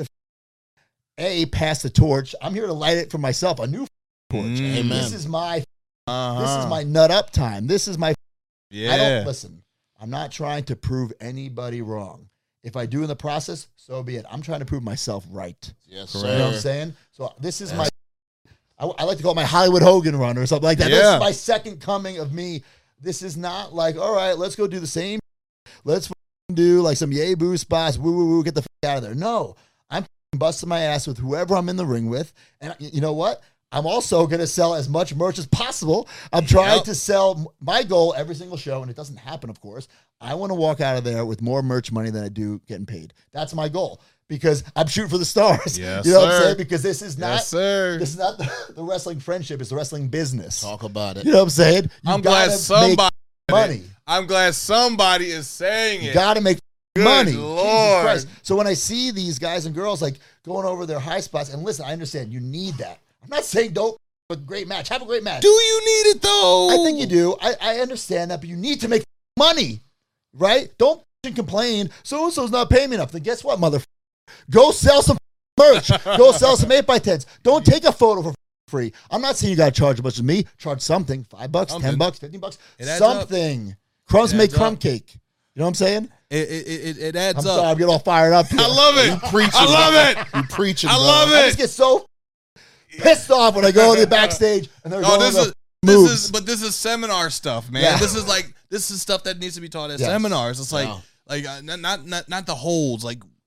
pass the torch. I'm here to light it for myself. A new torch. Amen. This is my nut up time. This is my. I don't listen. I'm not trying to prove anybody wrong. If I do in the process, so be it. I'm trying to prove myself right. Yes, you sir. know what I'm saying? So this is my. I like to call it my Hollywood Hogan run or something like that. Yeah. This is my second coming of me. This is not like, all right, let's go do the same. Let's do like some yay boo spots. Woo woo woo. Get the out of there. No, I'm busting my ass with whoever I'm in the ring with, and you know what? I'm also going to sell as much merch as possible. I'm trying to sell my goal every single show, and it doesn't happen, of course. I want to walk out of there with more merch money than I do getting paid. That's my goal because I'm shooting for the stars. Yes, you know what I'm sir. saying? Because this is not, this is not the wrestling friendship. It's the wrestling business. Talk about it. You know what I'm saying? I'm glad somebody money. I'm glad somebody is saying it. You got to make Good money. Lord. Jesus Christ. So when I see these guys and girls like going over their high spots, and listen, I understand you need that. I'm not saying don't have a great match. Have a great match. Do you need it though? I think you do. I understand that, but you need to make money, right? Don't complain. So-and-so's not paying me enough. Then guess what, motherfucker? Go sell some merch. Go sell some 8x10s. Don't take a photo for free. I'm not saying you got to charge as much as me. Charge something. $5, $10, $15. Something. Crumbs make crumb cake. You know what I'm saying? It adds I'm up. sorry, I'm getting all fired up here. I love it. You preaching. I love it. You preaching. I bro. love I it. just get so pissed off when I go to the backstage and they're going over moves. This is seminar stuff, man. Yeah. This is stuff that needs to be taught at seminars. It's like not the holds. Like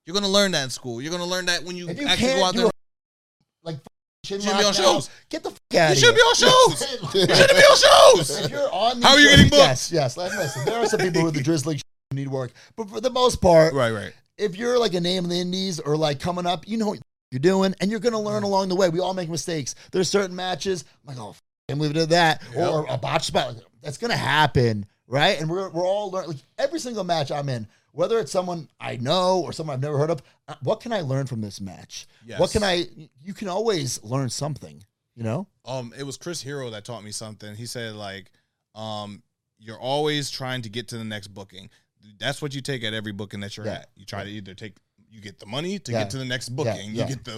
You're gonna learn that in school. You're gonna learn that when you If you actually can't go out do there. like chin Should be on lock now, shows. get the fuck out You of should here. be on shows. You shouldn't be on shows. If you're on, How are these you getting shows- booked? Yes. Like, listen, there are some people with the drizzling who need work, but for the most part, Right. if you're like a name in the indies or like coming up, you know what you're doing, and you're gonna learn along the way. We all make mistakes. There's certain matches, I'm like, oh, and leave it at that, or a botch spot. That's gonna happen, right? And we're all learning. Like, every single match I'm in, whether it's someone I know or someone I've never heard of, what can I learn from this match? Yes. What can I? You can always learn something, you know. It was Chris Hero that taught me something. He said like, you're always trying to get to the next booking. That's what you take at every booking that you're at. You try to either you get the money to get to the next booking. You get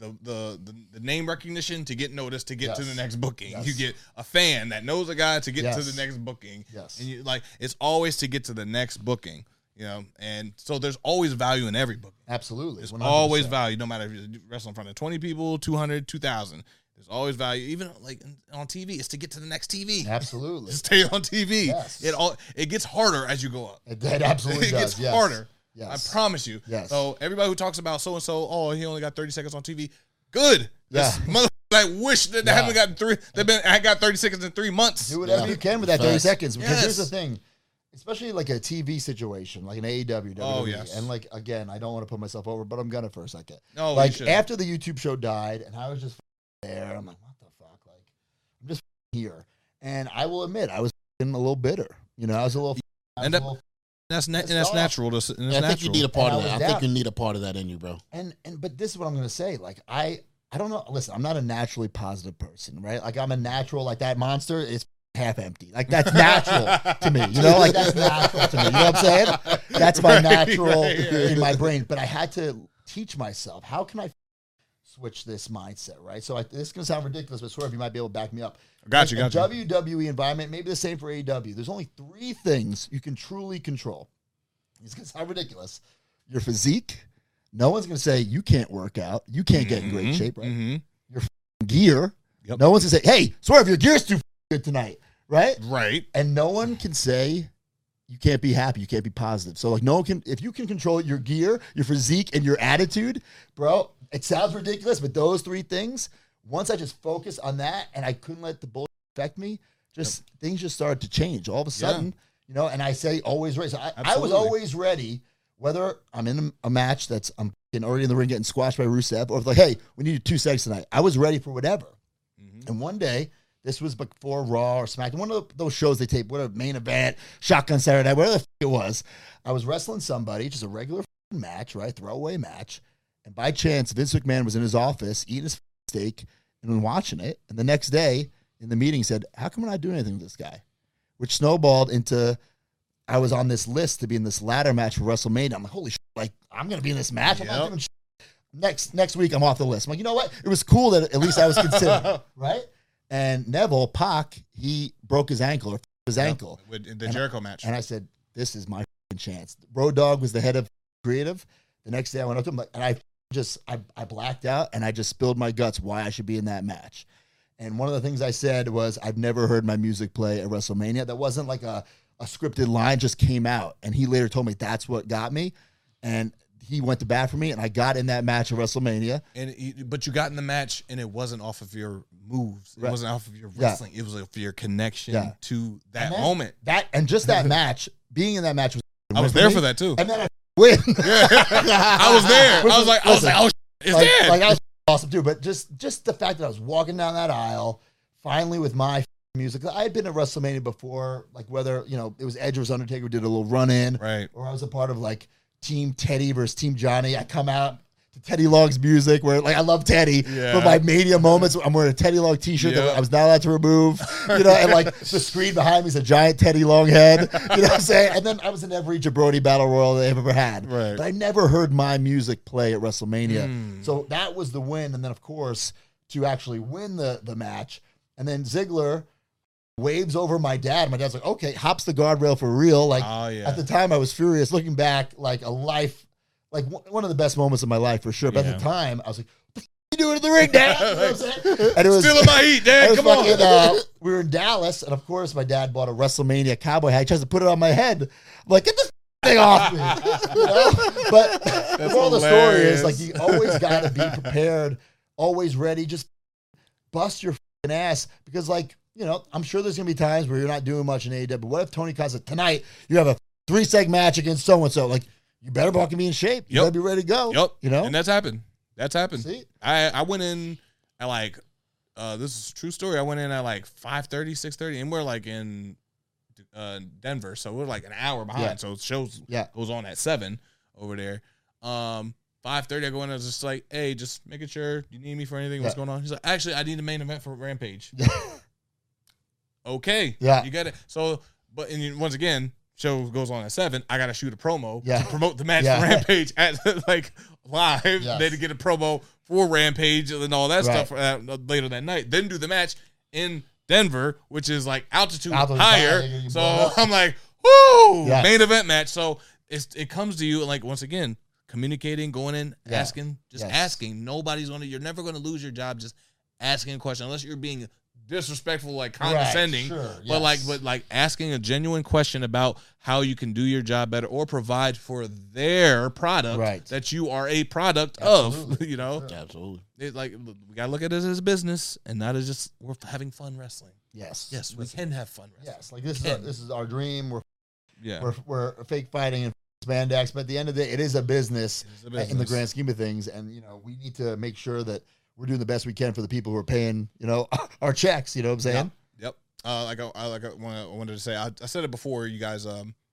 the name recognition to get noticed to get to the next booking. You get a fan that knows a guy to get to the next booking. And you like it's always to get to the next booking. You know, and so there's always value in every booking. Absolutely. There's 100%. always value, no matter if you're wrestling in front of 20 people, 200, 2,000. There's always value, even like on TV. It's to get to the next TV. Absolutely. Stay on TV. Yes. It gets harder as you go up. It absolutely It does. gets harder. Yes. I promise you. Yes. So everybody who talks about so and so, oh, he only got 30 seconds on TV. Good. Yeah. This mother that wish that they haven't gotten I got 30 seconds in 3 months. Do whatever you can with that 30 Facts. seconds. Because Yes. here's the thing, especially like a TV situation, like an AEW, WWE, Oh, yes. and like again, I don't want to put myself over, but I'm gonna for a second. No, you like shouldn't. after the YouTube show died, and I was just there, I'm like, what the fuck? Like, I'm just here, and I will admit, I was a little bitter. You know, I was a little. And that's natural. That's I think natural. you need a part of And I that. was I think down. you need a part of that in you, bro. And but this is what I'm gonna say. Like I don't know. Listen, I'm not a naturally positive person, right? Like I'm a natural. Like that monster is half empty. Like that's natural to me. You know, like that's natural to me. You know what I'm saying? That's my natural in my brain. But I had to teach myself, how can I switch this mindset, right? So this is gonna sound ridiculous, but Swerve, you might be able to back me up. Got you. WWE environment, maybe the same for AEW. There's only 3 things you can truly control. It's gonna sound ridiculous. Your physique. No one's gonna say you can't work out. You can't get in great shape, right? Mm-hmm. Your gear. Yep. No one's gonna say, "Hey, Swerve, your gear's too good tonight," right? Right. And no one can say you can't be happy. You can't be positive. So like, no one can. If you can control your gear, your physique, and your attitude, bro. It sounds ridiculous, but those 3 things. Once I just focused on that, and I couldn't let the bullshit affect me, things just started to change all of a sudden. You know, and I say always ready. So I was always ready, whether I'm in a match I'm already in the ring getting squashed by Rusev, or if like, hey, we need 2 seconds tonight. I was ready for whatever. And one day, this was before Raw or SmackDown, one of those shows they tape, whatever, Main Event, Shotgun Saturday, whatever the it was. I was wrestling somebody, just a regular match, right? Throwaway match. And by chance, Vince McMahon was in his office eating his steak and watching it. And the next day in the meeting said, how come we're not doing anything with this guy? Which snowballed into, I was on this list to be in this ladder match for WrestleMania. I'm like, holy shit, like, I'm going to be in this match. I'm not doing shit. Next week, I'm off the list. I'm like, you know what? It was cool that at least I was considered, right? And Neville, Pac, he broke his ankle or his ankle. With the Jericho match. And I said, this is my chance. Road Dogg was the head of creative. The next day I went up to him, and I blacked out, and I just spilled my guts why I should be in that match. And one of the things I said was, I've never heard my music play at WrestleMania. That wasn't like a scripted line, just came out. And he later told me that's what got me. And he went to bat for me, and I got in that match at WrestleMania. But you got in the match, and it wasn't off of your moves. It Right. wasn't off of your wrestling. It was off of your connection to that And moment. And just that match, being in that match was. I was there for that too. And then I win. I was there. I was like, oh, it's dead. Like I was awesome too. But just the fact that I was walking down that aisle, finally with my music. I had been at WrestleMania before, like whether it was Edge versus Undertaker, did a little run in, Right. or I was a part of like Team Teddy versus Team Johnny. I come out to Teddy Long's music, where like I love Teddy, but my mania moments, I'm wearing a Teddy Long T-shirt that I was not allowed to remove, and like the screen behind me is a giant Teddy Long head, you know what I'm saying? And then I was in every Jabroni Battle Royal they've ever had, Right. but I never heard my music play at WrestleMania, so that was the win. And then of course to actually win the match, and then Ziggler waves over my dad. My dad's like, okay, hops the guardrail for real. Like at the time I was furious. Looking back, like a life, like one of the best moments of my life for sure. But at the time I was like, what the f- you doing in the ring, Dad? You know what I'm saying? And it was Stealing my heat, Dad. Come on. We were in Dallas, and of course my dad bought a WrestleMania cowboy hat. He tries to put it on my head. I'm like, get this everything off me. You know? But the moral of the story is, like, you always got to be prepared, always ready. Just bust your fucking ass because, like, you know, I'm sure there's going to be times where you're not doing much in AEW. But what if Tony Khan said, tonight you have a 3-seg match against so-and-so? Like, you better fucking be in shape. You better be ready to go. Yep. You know? And that's happened. See? I went in at like, this is a true story. I went in at like 5:30, 6:30, and we're like in Denver. So we're like an hour behind. Yeah. So the show goes on at 7 over there. 5:30, I go in, I was just like, hey, just making sure you need me for anything. What's going on? He's like, actually, I need a main event for Rampage. Okay. Yeah. You got it. So, but and once again, show goes on at 7. I got to shoot a promo to promote the match for Rampage at like live. Then to get a promo for Rampage and all that stuff later that night. Then do the match in Denver, which is like altitude higher. So I'm like, whoo, main event match. So it comes to you like, once again, communicating, going in, asking, asking. You're never going to lose your job just asking a question unless you're being disrespectful, like condescending, but like asking a genuine question about how you can do your job better or provide for their product that you are a product of. You know, absolutely. It's like, we gotta look at it as a business and not as just we're having fun wrestling. Yes, we can have fun wrestling. Yes, like this is our dream. We're fake fighting and spandex, but at the end of the day, it is a business in the grand scheme of things, and you know we need to make sure that we're doing the best we can for the people who are paying, you know, our checks. You know what I'm saying? Yep. I wanted to say, I said it before you guys,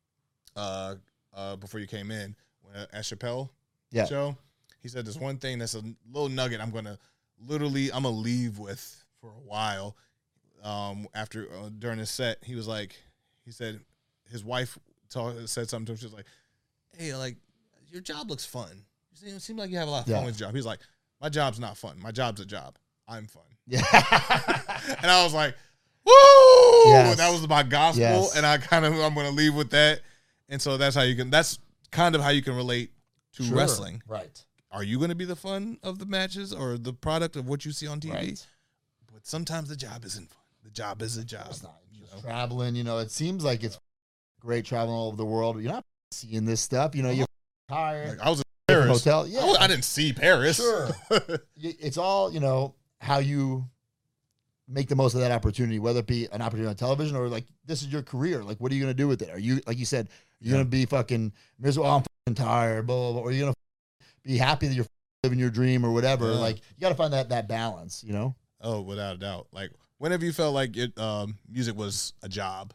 before you came in, at Chappelle show, he said this one thing that's a little nugget I'm gonna leave with for a while. After during his set, he said his wife said something to him. She was like, "Hey, like your job looks fun. It seems like you have a lot of fun with your job." He's like, "My job's not fun. My job's a job. I'm fun." Yeah. And I was like, woo! Yes. That was my gospel. Yes. And I'm going to leave with that. And so that's kind of how you can relate to wrestling. Right. Are you going to be the fun of the matches or the product of what you see on TV? Right. But sometimes the job isn't fun. The job is a job. It's not traveling, you know, it seems like it's great traveling all over the world. You're not seeing this stuff. You know, you're tired. Like, I was Paris. Hotel. Yeah. I didn't see Paris. Sure. It's all, you know, how you make the most of that opportunity, whether it be an opportunity on television or like this is your career. Like, what are you going to do with it? Are you, like you said, you're going to be fucking miserable? I'm fucking tired, blah, blah, blah. Or are you going to be happy that you're living your dream or whatever? Yeah. Like, you got to find that balance, you know? Oh, without a doubt. Like, whenever you felt like music was a job?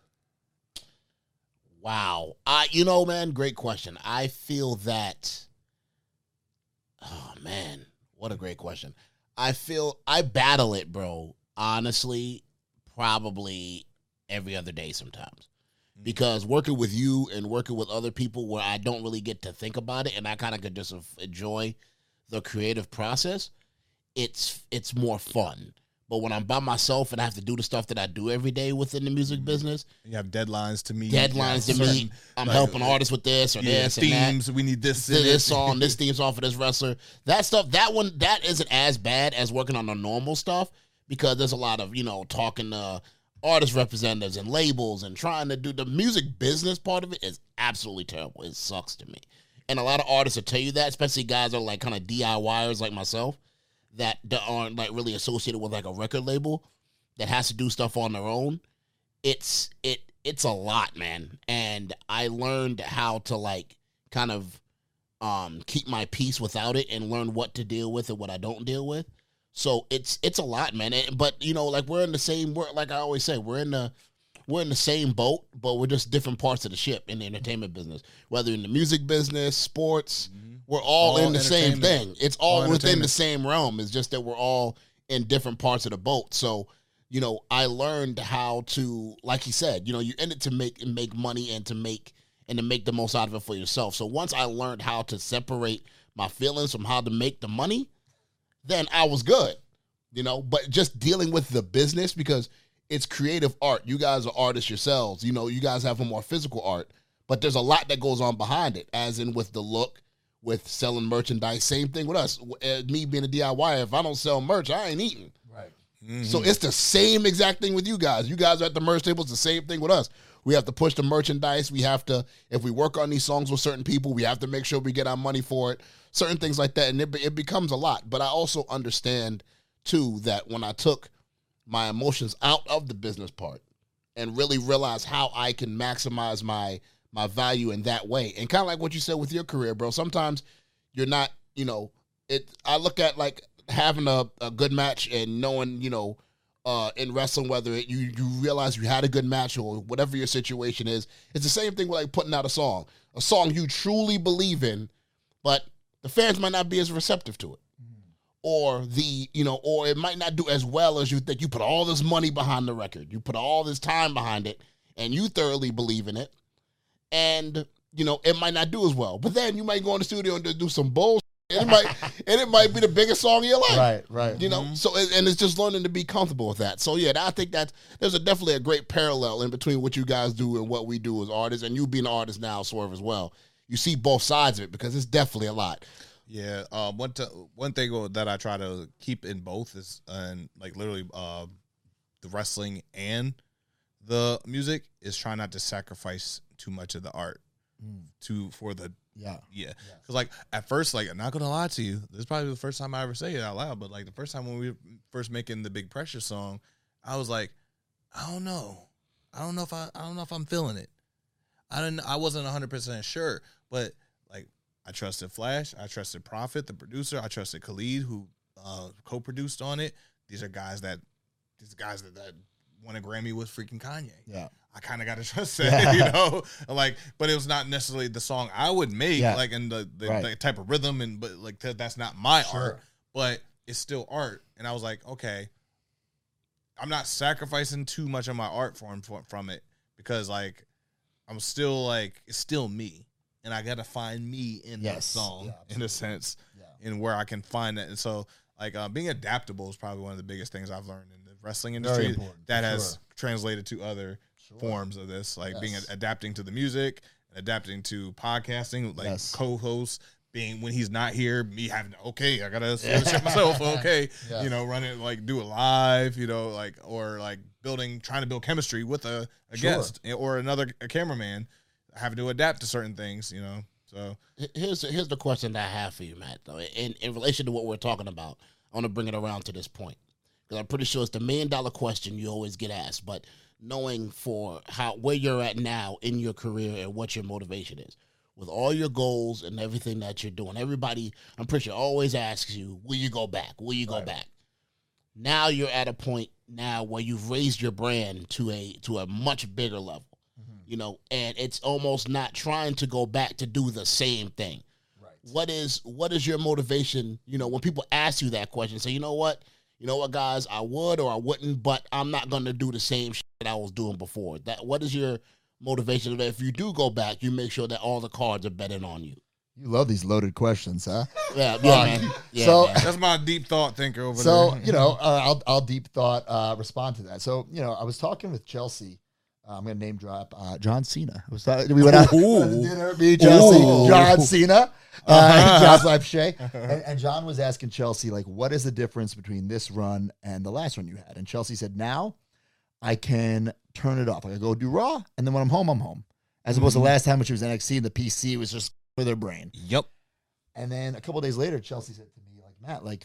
Wow. You know, man, great question. I feel that. Oh, man, what a great question. I battle it, bro, honestly, probably every other day sometimes. Because working with you and working with other people where I don't really get to think about it and I kind of could just enjoy the creative process, it's more fun. But when I'm by myself and I have to do the stuff that I do every day within the music business. You have deadlines to meet. I'm helping artists with this or this themes, and that. We need this song, this theme song for this wrestler. That stuff, that isn't as bad as working on the normal stuff because there's a lot of, you know, talking to artist representatives and labels and trying to do the music business part of it is absolutely terrible. It sucks to me. And a lot of artists will tell you that, especially guys that are like kind of DIYers like myself. That aren't like really associated with like a record label that has to do stuff on their own. It's a lot, man. And I learned how to like kind of keep my peace without it and learn what to deal with and what I don't deal with. So it's a lot, man. But you know, like we're like I always say, we're in the same boat, but we're just different parts of the ship in the entertainment business. Whether in the music business, sports, we're all in the same thing. It's all within the same realm. It's just that we're all in different parts of the boat. So, you know, I learned how to, like he said, you know, you're in it to make money and to make the most out of it for yourself. So once I learned how to separate my feelings from how to make the money, then I was good, you know. But just dealing with the business, because it's creative art. You guys are artists yourselves. You know, you guys have a more physical art, but there's a lot that goes on behind it, as in with the look, with selling merchandise. Same thing with us. Me being a DIY, if I don't sell merch, I ain't eating. Right. Mm-hmm. So it's the same exact thing with you guys. You guys are at the merch table. It's the same thing with us. We have to push the merchandise. We have to, if we work on these songs with certain people, we have to make sure we get our money for it. Certain things like that. And it becomes a lot. But I also understand, too, that when I took my emotions out of the business part and really realized how I can maximize my value in that way. And kind of like what you said with your career, bro. Sometimes you're not, I look at like having a good match and knowing, in wrestling, whether you realize you had a good match or whatever your situation is, it's the same thing with like putting out a song you truly believe in, but the fans might not be as receptive to it. Or or it might not do as well as you think. You put all this money behind the record. You put all this time behind it, and you thoroughly believe in it. And, it might not do as well. But then you might go in the studio and do some bullshit. And it might be the biggest song of your life. Right. So and it's just learning to be comfortable with that. So, yeah, I think that there's definitely a great parallel in between what you guys do and what we do as artists. And you being an artist now, Swerve, as well. You see both sides of it because it's definitely a lot. Yeah, one thing that I try to keep in both is, and like literally, the wrestling and the music is try not to sacrifice too much of the art for the because like at first, like I'm not gonna lie to you, this is probably the first time I ever say it out loud, but like the first time when we were first making the Big Pressure song, I was like, I don't know if I'm feeling it. I wasn't 100% sure, but like. I trusted Flash. I trusted Prophet, the producer. I trusted Khalid, who co-produced on it. These guys that won a Grammy with freaking Kanye. Yeah, I kind of got to trust that, like. But it was not necessarily the song I would make, like in the right. type of rhythm, but like that's not my art. But it's still art, and I was like, okay, I'm not sacrificing too much of my art from it because like I'm still like it's still me. And I got to find me in that song, in a sense, and where I can find it. And so, like, being adaptable is probably one of the biggest things I've learned in the wrestling industry that has translated to other forms of this, like being adapting to the music, adapting to podcasting, like co-hosts, being when he's not here, me having to, I got to shit myself, run it, like, do it live, like, or like trying to build chemistry with a guest or a cameraman. Having to adapt to certain things, So here's the question that I have for you, Matt. Though, in relation to what we're talking about, I want to bring it around to this point because I'm pretty sure it's the $1 million question you always get asked. But knowing where you're at now in your career and what your motivation is, with all your goals and everything that you're doing, everybody, I'm pretty sure, always asks you, "Will you go back? Will you go back?" Now you're at a point now where you've raised your brand to a much bigger level. And it's almost not trying to go back to do the same thing. Right. What is your motivation? When people ask you that question, say, you know what, guys, I would or I wouldn't, but I'm not going to do the same shit that I was doing before. What is your motivation? That if you do go back, you make sure that all the cards are betting on you. You love these loaded questions, huh? Yeah, man. Yeah, so man. That's my deep thought thinker over there. So I'll deep thought respond to that. So I was talking with Chelsea. I'm going to name drop John Cena. We went out to dinner, me, Chelsea, John Cena, John's life, Shay. And John was asking Chelsea, like, what is the difference between this run and the last run you had? And Chelsea said, now I can turn it off. I can go do Raw, and then when I'm home. As opposed to last time when she was NXT and the PC was just for their brain. Yep. And then a couple of days later, Chelsea said to me, like, Matt, like,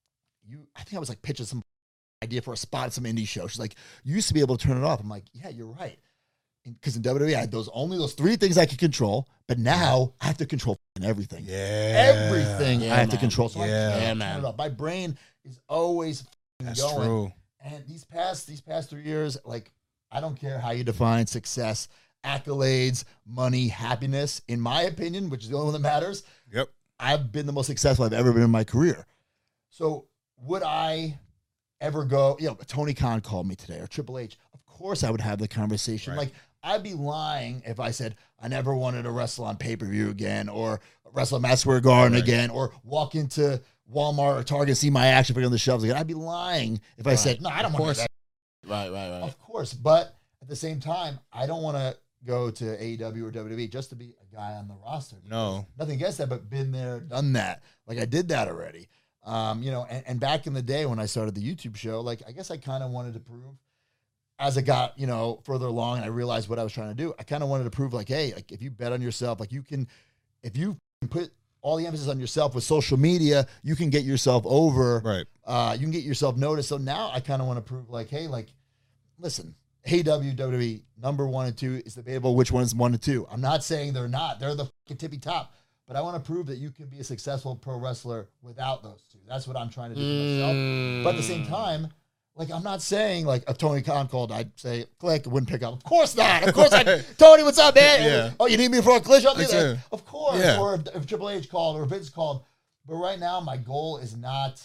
I think I was like pitching some idea for a spot at some indie show. She's like, you used to be able to turn it off. I'm like, yeah, you're right. Because in WWE, I had only those 3 things I could control, but now I have to control everything. Yeah. Everything I have to control. So I can't turn it off. My brain is always That's going. True. And these past 3 years, like, I don't care how you define success, accolades, money, happiness. In my opinion, which is the only one that matters, Yep. I've been the most successful I've ever been in my career. So would I ever go, Tony Khan called me today or Triple H, of course I would have the conversation. Right. Like, I'd be lying if I said I never wanted to wrestle on pay-per-view again or wrestle at Madison Square Garden again or walk into Walmart or Target and see my action figure on the shelves again. I'd be lying if I said, no, I don't want to do that. Right. Of course. But at the same time, I don't want to go to AEW or WWE just to be a guy on the roster. No. Nothing against that, but been there, done that. Like, I did that already. And back in the day when I started the YouTube show, like, I guess I kind of wanted to prove, as it got, further along and I realized what I was trying to do, I kind of wanted to prove, like, hey, like, if you bet on yourself, like, if you put all the emphasis on yourself with social media, you can get yourself over. Right. You can get yourself noticed. So now I kind of want to prove, like, hey, like, listen, WWE number 1 and 2 is debatable which one is 1 and 2. I'm not saying they're not. They're the fucking tippy top. But I want to prove that you can be a successful pro wrestler without those two. That's what I'm trying to do for myself. But at the same time, like, I'm not saying, like, if Tony Khan called, I'd say, click, wouldn't pick up. Of course not. Of course, Tony, what's up, man? Yeah. Oh, you need me for a collision? I'll do that. Yeah. Of course. Yeah. Or if Triple H called or Vince called. But right now, my goal is not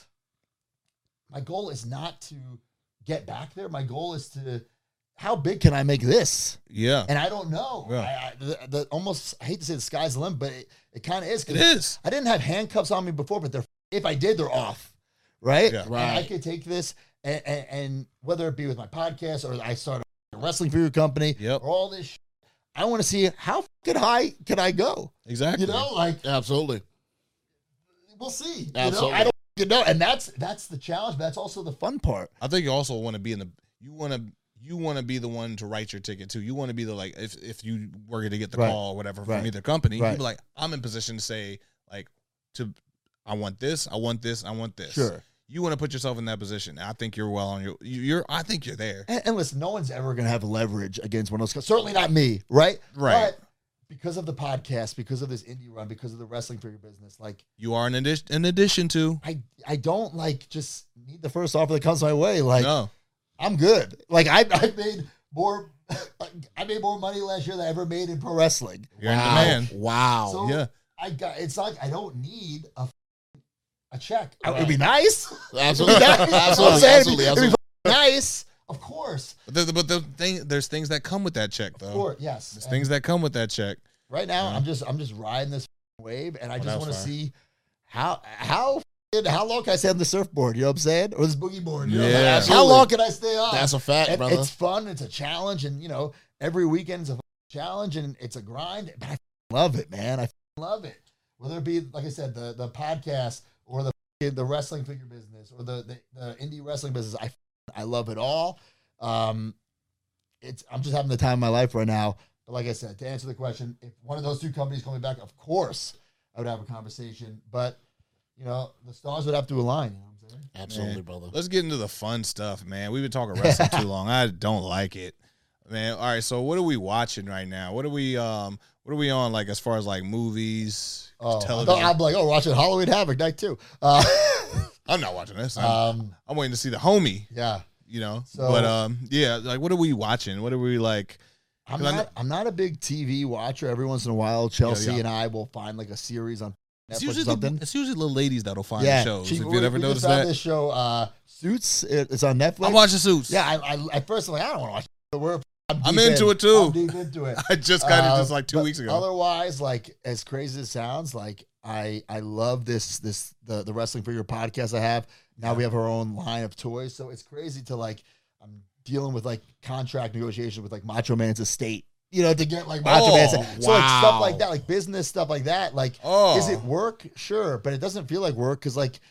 to get back there. My goal is to, how big can I make this? Yeah. And I don't know. Yeah. I hate to say the sky's the limit, but it kind of is. It is. I didn't have handcuffs on me before, but if I did, they're off. Right? Yeah. And I could take this and whether it be with my podcast or I started a wrestling for your company or all this shit, I want to see how fucking high can I go? Exactly. Like, absolutely. We'll see. Absolutely. I don't know. And that's the challenge, but that's also the fun part. I think you also want to be you want to be the one to write your ticket too. You want to be the, like, if you were going to get the call or whatever from either company, you'd be like, I'm in position to say, like, I want this, I want this, I want this. Sure. You want to put yourself in that position. I think you're well on I think you're there. And listen, no one's ever going to have leverage against one of those. Certainly not me, right? Right. But because of the podcast, because of this indie run, because of the wrestling for your business, like, you are in addition to. I don't, like, just need the first offer that comes my way. Like, No. I'm good. Like, I made more money last year than I ever made in pro wrestling. You're in demand. Wow. So Yeah. it's like I don't need a check. It would be nice. Absolutely. Absolutely. It'd be nice. Of course. But there's things that come with that check, though. Of course, yes. There's things that come with that check. Right now, I'm just riding this wave, and I just want to fire. see how long can I stay on the surfboard? You know what I'm saying? Or this boogie board? You know? Yeah. How Absolutely. long can I stay on? That's a fact, And brother. it's fun. It's a challenge, and every weekend is a challenge, and it's a grind. But I love it, man. I love it. Whether it be, like I said, the podcast or the wrestling figure business or the indie wrestling business, I love it all. I'm just having the time of my life right now. But like I said, to answer the question, if one of those two companies coming back, of course I would have a conversation. But the stars would have to align. You know what I'm saying? Absolutely, Man, brother. Let's get into the fun stuff, man. We've been talking wrestling too long. I don't like it, man. All right, so what are we watching right now? What are we on, like, as far as, like, movies, television? I'm like, we're watching Halloween Havoc night 2. I'm not watching this. I'm waiting to see the homie. Yeah. So, but yeah, like, what are we watching? What are we, like? I'm not a big TV watcher. Every once in a while, Chelsea Yeah. and I will find, like, a series on It's Netflix or usually something. it's usually the ladies that'll find the shows. If you've ever we noticed just found that, this show, Suits. It's on Netflix. I'm watching Suits. Yeah, I at first I'm like, I don't want to watch it. But I'm into it too. I'm deep into it. I just got it just like 2 but weeks ago. Otherwise, like, as crazy as it sounds, like, I love the wrestling for your podcast I have. Now we have our own line of toys, so it's crazy to, like, I'm dealing with, like, contract negotiations with, like, Macho Man's estate. To get, like, Macho Man's. So, like, stuff like that, like business stuff like that. Like, is it work? Sure, but it doesn't feel like work because, like,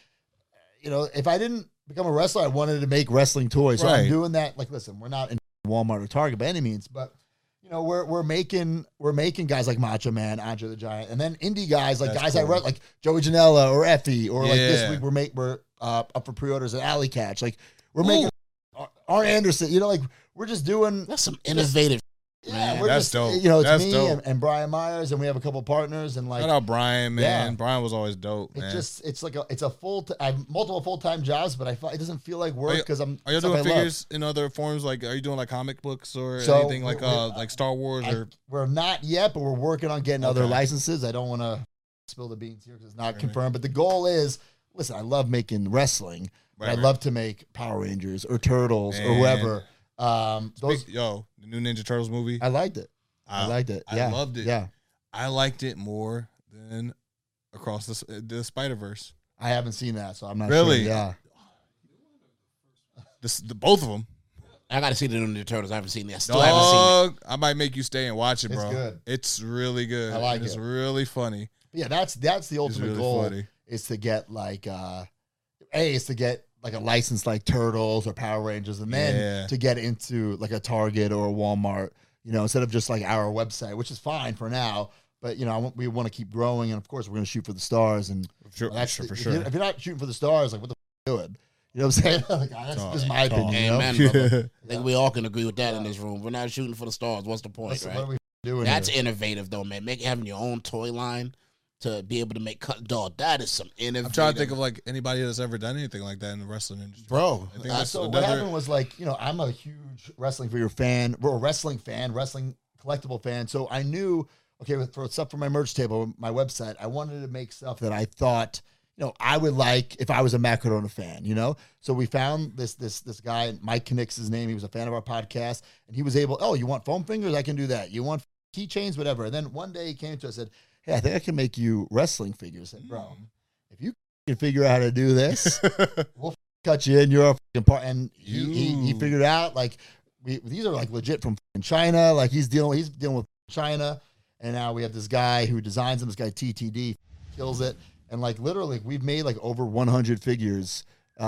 if I didn't become a wrestler, I wanted to make wrestling toys. So I'm doing that. Like, listen, we're not in Walmart or Target by any means, but we're making guys like Macho Man, Andre the Giant, and then indie guys like guys I wrote like Joey Janela or Effie, or like this week we're up for pre-orders at Alley Catch. Like, we're making Arn Anderson. Like, we're just doing That's some innovative. Yeah, Man, we're that's just, dope. It's That's me dope. and Brian Myers, and we have a couple partners, and, like, Shout out Brian, man. Yeah. Brian was always dope, man. it's like it's a I have multiple full-time jobs, but it doesn't feel like work because I'm. Are you stuff doing I love. figures in other forms? Like, are you doing like comic books or So, anything like Star Wars or? We're not yet, but we're working on getting other licenses. I don't want to spill the beans here because it's not confirmed. But the goal is, listen, I love making wrestling. But I'd love to make Power Rangers or Turtles or whoever. The new Ninja Turtles movie. I liked it. I liked it. Yeah. I loved it. Yeah. I liked it more than Across the Spider-Verse. I haven't seen that, so I'm not Really? sure. Yeah. Both of them. I got to see the Ninja Turtles. I haven't seen it. I still haven't seen it. I might make you stay and watch it, It's bro. good. It's really good. I like It's it. really funny. Yeah, that's the ultimate really goal funny. is to get, like, is to get like a license like Turtles or Power Rangers, and then to get into like a Target or a Walmart, instead of just like our website, which is fine for now. But we want to keep growing, and of course we're going to shoot for the stars. And for sure. If you're not shooting for the stars, like what the f- are you doing? You know what I'm saying? Like, that's just my opinion. Amen, brother. I think we all can agree with that in this room. We're not shooting for the stars. What's the point, right? What are we doing? That's here? innovative, though, man. Having your own toy line to be able to make dog. That is some innovative. I'm trying to think of like anybody that's ever done anything like that in the wrestling industry, bro. I think So what happened was like, I'm a huge wrestling fan. We're a wrestling collectible fan. So I knew, okay, for stuff for my merch table, my website, I wanted to make stuff that I thought, I would like if I was a Matt Cardona fan, So we found this guy, Mike Knick's his name. He was a fan of our podcast, and he was able, you want foam fingers? I can do that. You want keychains? Whatever. And then one day he came to us and said, hey, I think I can make you wrestling figures. I said, bro, if you can figure out how to do this, we'll cut you in. You're a fucking part. And he figured out, like, these are like legit from China. Like he's dealing with China. And now we have this guy who designs them, this guy TTD, kills it. And like literally, we've made like over 100 figures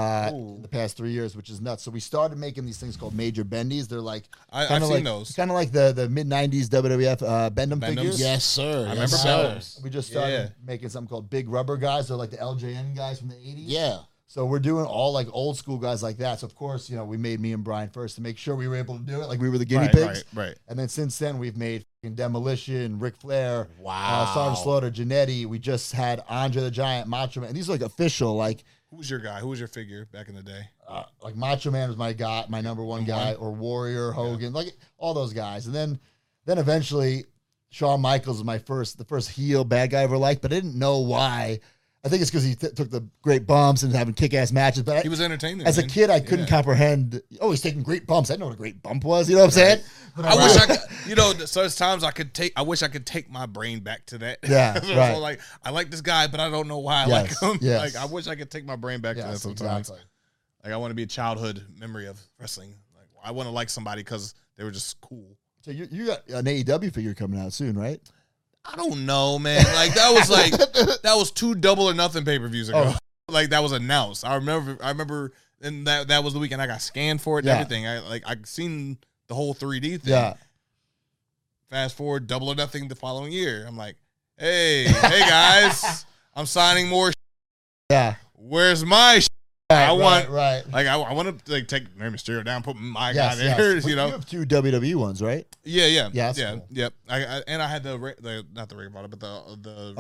in the past 3 years, which is nuts. So we started making these things called Major Bendies. They're like I've seen those, kind of like the mid '90s WWF Bend-'em figures. Yes, sir. I remember those. We just started making something called Big Rubber guys. They're like the LJN guys from the '80s. Yeah. So we're doing all like old school guys like that. So of course, we made me and Brian first to make sure we were able to do it. Like we were the guinea pigs. Right. And then since then, we've made Demolition, Ric Flair, wow, Sergeant Slaughter, Jannetty. We just had Andre the Giant, Macho Man. And these are like official, like. Who was your guy? Who was your figure back in the day? Like Macho Man was my guy, my number one guy, or Warrior, Hogan, like all those guys. And then eventually, Shawn Michaels was the first heel bad guy I ever liked, but I didn't know why. I think it's because he took the great bumps and having kick-ass matches. But he was entertaining. As a kid, I couldn't comprehend. Oh, he's taking great bumps. I didn't know what a great bump was. You know what I'm saying? I wish I could. So there's times I wish I could take my brain back to that. Yeah, right. So like, I like this guy, but I don't know why I like him. Yes. Like, I wish I could take my brain back to that sometimes. Exactly. Like, I want to be a childhood memory of wrestling. Like, I want to like somebody because they were just cool. So you got an AEW figure coming out soon, right? I don't know, man. Like that was 2 Double or Nothing pay-per-views ago. Oh. Like that was announced. I remember, and that was the weekend I got scanned for it and everything. I seen the whole 3D thing. Yeah. Fast forward, Double or Nothing the following year. I'm like, hey guys, I'm signing more. Yeah. Where's my? Right, I want I want to like take Rey Mysterio down, put my guy there. Yes. You have 2 WWE ones, right? Yeah. Cool. Yep. I had the not the Ring of Honor, but the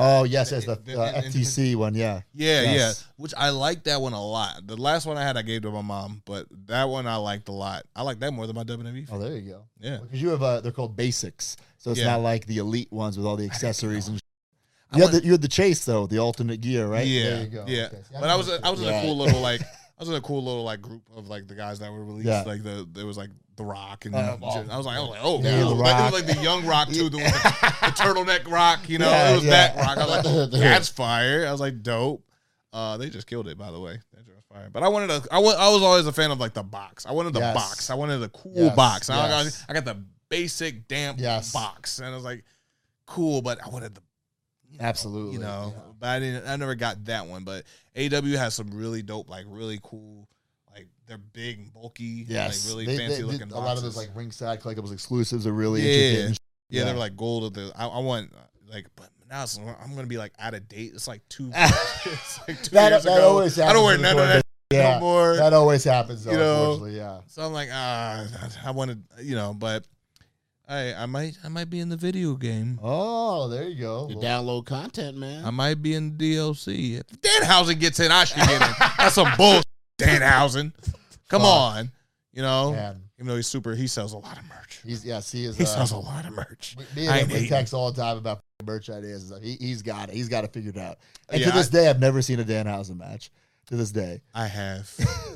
FTC one. Yeah. Which I like that one a lot. The last one I had, I gave to my mom, but that one I liked a lot. I like that more than my WWE. Oh, there you go. Yeah, because you have they're called basics, so it's not like the elite ones with all the accessories and. You had the chase though, the alternate gear, right? Yeah, there you go. Yeah. Okay. But I was in a cool little like group of like the guys that were released. Yeah. Like there was like The Rock and I was like, oh, yeah, cool. Like, it was like the young Rock too, the turtleneck Rock. It was that Rock. I was like, that's fire. I was like, dope. They just killed it, by the way. That's fire. But I was always a fan of like the box. I wanted the box. I wanted the cool box. I got the basic damp box, and I was like, cool. But I wanted the absolutely, but I never got that one. But AEW has some really dope, like really cool, like they're big and bulky, like really fancy looking boxes. A lot of those like ringside collectibles exclusives are really intricate. Yeah, they're like gold. I want like, but now I'm gonna be like out of date. It's like 2 years ago. I don't wear none of that no more. That always happens, though, unfortunately. Yeah. So I'm like, I wanted, but. I might be in the video game. Oh, there you go. You download content, man. I might be in the DLC. If Danhausen gets in, I should get in. That's some bullshit, Danhausen. Come on. Man. Even though he sells a lot of merch. He sells a lot of merch. Me and him text all the time about merch ideas and stuff. He's got it. He's got it figured out. And to this day, I've never seen a Danhausen match. To this day. I have.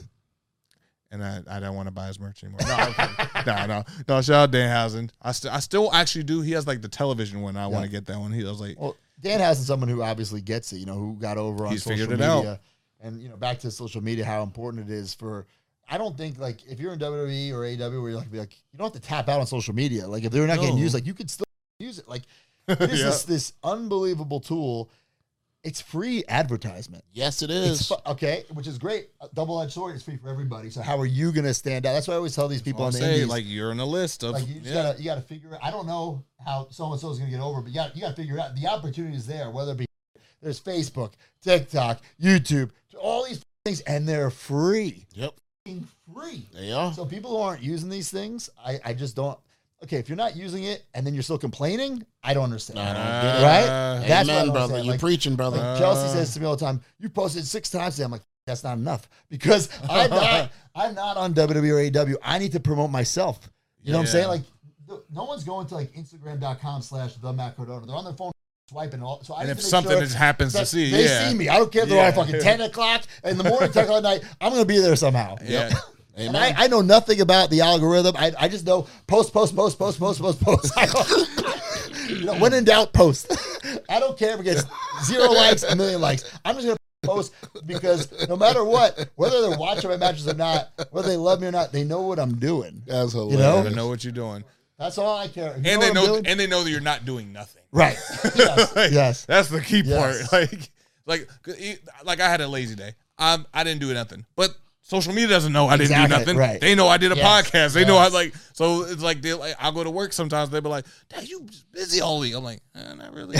And I don't want to buy his merch anymore. No. Shout out Danhausen. I still actually do. He has like the television one. I want to get that one. I was like, well, Danhausen's someone who obviously gets it. Who got over on social media. Out. And back to social media, how important it is for. I don't think like if you're in WWE or AEW, where you're like you don't have to tap out on social media. Like if they're not getting used, like you could still use it. Like it is this unbelievable tool. it's free advertisement. Yes, it is. Okay, which is great. A double-edged sword. It's free for everybody. So how are you going to stand out? That's why I always tell these people on the indies, like you're on the list of. Like you got to figure it. I don't know how so and so is going to get over, but you got to figure it out. The opportunity is there. Whether it be there's Facebook, TikTok, YouTube, all these things, and they're free. Yep, free. They are. So people who aren't using these things, I just don't. Okay, if you're not using it and then you're still complaining, I don't understand. Right? That's Amen, brother. You're preaching, brother. Like Chelsea says to me all the time, you posted 6 times today. I'm like, that's not enough. Because I'm not on WWE or AEW. I need to promote myself. You know what I'm saying? Like, no one's going to like Instagram.com/TheMattCardona. They're on their phone swiping all. So and if something just happens to see, they see me. I don't care if they're on fucking 10 o'clock in the morning, 10 o'clock at night. I'm going to be there somehow. Yeah. And I know nothing about the algorithm. I just know post. When in doubt, post. I don't care if it gets 0 likes, 1 million likes. I'm just going to post because no matter what, whether they're watching my matches or not, whether they love me or not, they know what I'm doing. That's hilarious. They know what you're doing. That's all I care. And they know that you're not doing nothing. Right. Yes. Yes. That's the key part. Like I had a lazy day. I didn't do nothing. But social media doesn't know I didn't do nothing. Right. They know I did a podcast. They know so it's like I'll go to work sometimes. They'll be like, "Dad, you busy all week." I'm like, not really.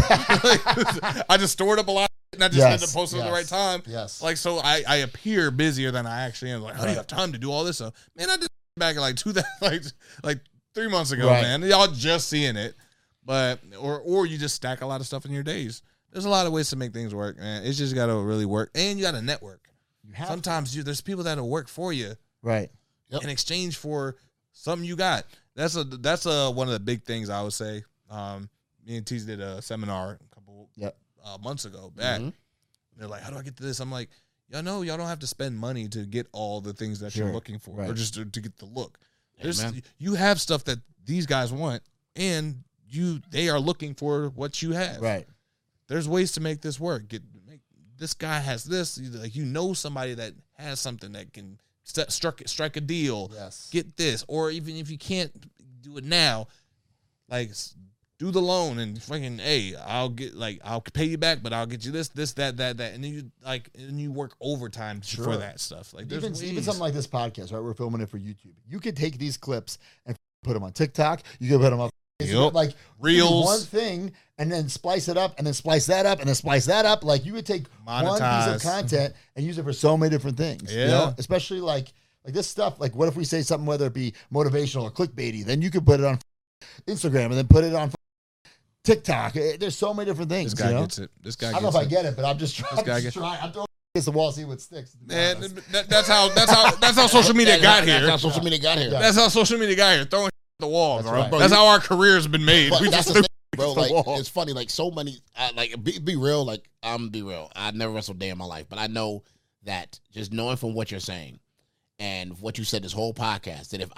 I just stored up a lot of shit and I just had to post it at the right time. Yes. Like, so I appear busier than I actually am. Like, how do you have time to do all this stuff? Man, I did back in like 2000, like 3 months ago, man. Y'all just seeing it. But, or you just stack a lot of stuff in your days. There's a lot of ways to make things work, man. It's just got to really work. And you got to network. Sometimes there's people that will work for you, right? In exchange for something you got. That's one of the big things I would say. Me and Tease did a seminar a couple months ago back. Mm-hmm. They're like, "How do I get to this?" I'm like, y'all don't have to spend money to get all the things that you're looking for, or just to get the look. You have stuff that these guys want, and they are looking for what you have. Right. There's ways to make this work. This guy has this, like somebody that has something that can strike a deal. Yes. Get this, or even if you can't do it now, like do the loan and fucking I'll pay you back, but I'll get you this, that, and then you work overtime for that stuff. Like even something like this podcast, right? We're filming it for YouTube. You could take these clips and put them on TikTok. You could put them on like Reels, one thing, and then splice it up, and then splice that up, and then splice that up. Like you would take one piece of content and use it for so many different things. Yeah. You know? Especially like this stuff. Like what if we say something, whether it be motivational or clickbaity, then you could put it on Instagram and then put it on TikTok. There's so many different things. This guy gets it. This guy. I don't know if I get it, but I'm just trying. I'm throwing against the wall, see what sticks. Man, that's how social media got here. That's how social media got here. That's how social media got here. Throwing the wall, bro. Right. That's how our careers have been made. We that's just the thing, bro. Like it's funny. Like so many. Be real. Like I'm be real. I never wrestled a day in my life, but I know that just knowing from what you're saying and what you said this whole podcast, that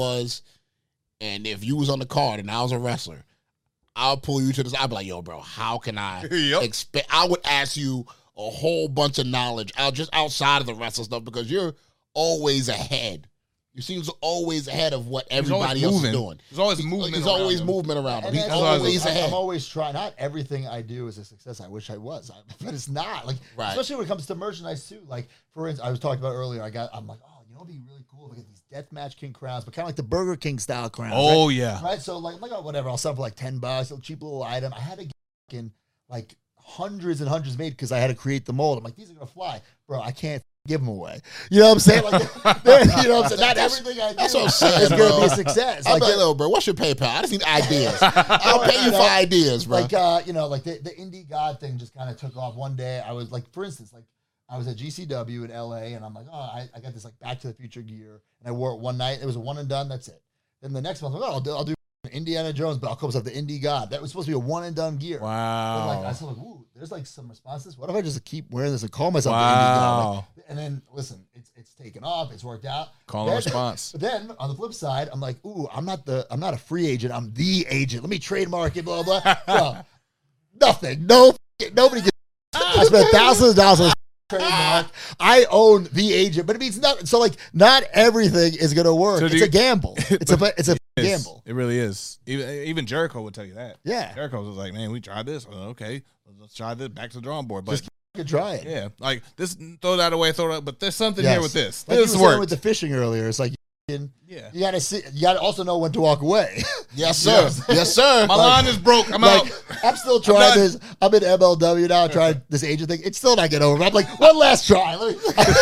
if you was on the card and I was a wrestler, I'll pull you to this. I'll be like, yo, bro, how can I expect? I would ask you a whole bunch of knowledge just outside of the wrestling stuff because you're always ahead. You seem always ahead of what everybody else is doing. There's always movement. There's always movement around him. He's always ahead. I'm always trying. Not everything I do is a success. I wish I was, but it's not. Like especially when it comes to merchandise too. Like for instance, I was talking about earlier. I'm like, oh, it'd be really cool if I get these Deathmatch King crowns, but kind of like the Burger King style crowns. Oh right? yeah, right. So like whatever, I'll sell for like $10, a cheap little item. I had to get like hundreds and hundreds made because I had to create the mold. I'm like, these are gonna fly, bro. I can't give them away. You know what I'm saying? Like, you know what I'm saying? Not everything I do is going to be a success. I'm like, little bro, what's your PayPal? I just need ideas. I'll pay you for ideas, bro. Like, like the Indie God thing just kind of took off. One day I was like, for instance, like I was at GCW in LA and I'm like, oh, I got this like Back to the Future gear and I wore it one night. It was a one and done. That's it. Then the next month, I'm like, I'll do Indiana Jones, but I'll come up the Indie God. That was supposed to be a one and done gear. Wow. Like, I was like, ooh, there's like some responses. What if I just keep wearing this and call myself the Indie God? Like, and then listen, it's taken off. It's worked out. Call and response. But then on the flip side, I'm like, ooh, I'm not a free agent. I'm the agent. Let me trademark it. Blah blah. Bro, nothing. Nobody gets. I spent thousands of dollars on this trademark. I own the agent, but it means nothing. So like, not everything is gonna work. So it's a gamble. It's a gamble. It really is. Even Jericho would tell you that. Yeah. Jericho was like, man, we tried this. Okay, let's try this. Back to the drawing board. But Just keep trying. yeah, like this, throw that away, throw that. But there's something Yes. here with this. Like This you were saying works. with the fishing earlier. It's like Yeah. you gotta see. You gotta also know when to walk away. Yes, sir. Yes, sir. My line is broke. I'm like out. I'm still trying this. I'm in MLW now, trying this agent thing. It's still not getting over. I'm like, one last try. Let me,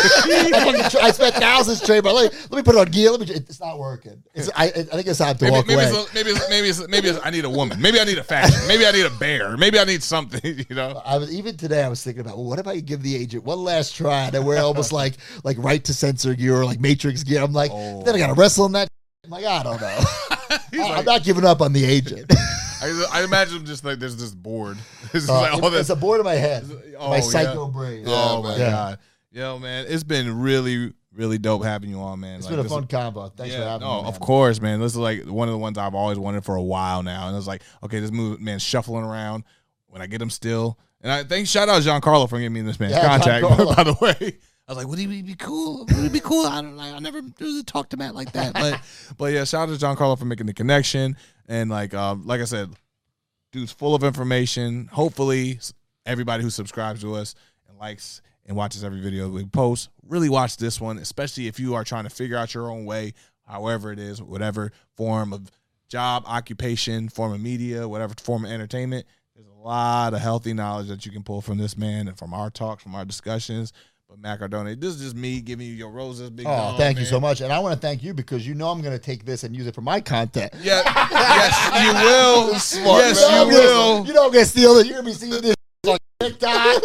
I spent thousands trade, but let me put it on gear. It's not working. I think it's time to walk away. Maybe it's I need a woman. Maybe I need a faction. Maybe I need a bear. Maybe I need something. You know. Even today I was thinking about, well, what if I give the agent one last try and I wear almost like right to censor gear or like Matrix gear. I'm like, then I gotta wrestle in that. I'm like, I don't know. I'm not giving up on the agent. I imagine him just like there's this board. It's It's a board in my head. Oh, My yeah. psycho brain. Oh my Yeah. god. Yo, man, it's been really, really dope having you on, man. It's Like, been a this fun is- combo. Thanks for having me. No, man. of course, man. This is like one of the ones I've always wanted for a while now. And it's like, okay, this move, man, shuffling around. When I get him still. And I think shout out Giancarlo for giving me this man's contact, Giancarlo. by the way. I was like, would he be cool? Would he be cool? I never really talked to Matt like that. But yeah, shout out to Giancarlo for making the connection. And like I said, dude's full of information. Hopefully everybody who subscribes to us and likes and watches every video we post, really watch this one, especially if you are trying to figure out your own way, however it is, whatever form of job, occupation, form of media, whatever form of entertainment. There's a lot of healthy knowledge that you can pull from this man and from our talks, from our discussions. But Matt Cardona, this is just me giving you your roses, big dog, Thank you man. so much. And I want to thank you because you know I'm going to take this and use it for my content. Yeah, yes, you will. Smart, Yes, man. you will. You know I'm going to steal it. You're going to be seeing this on TikTok,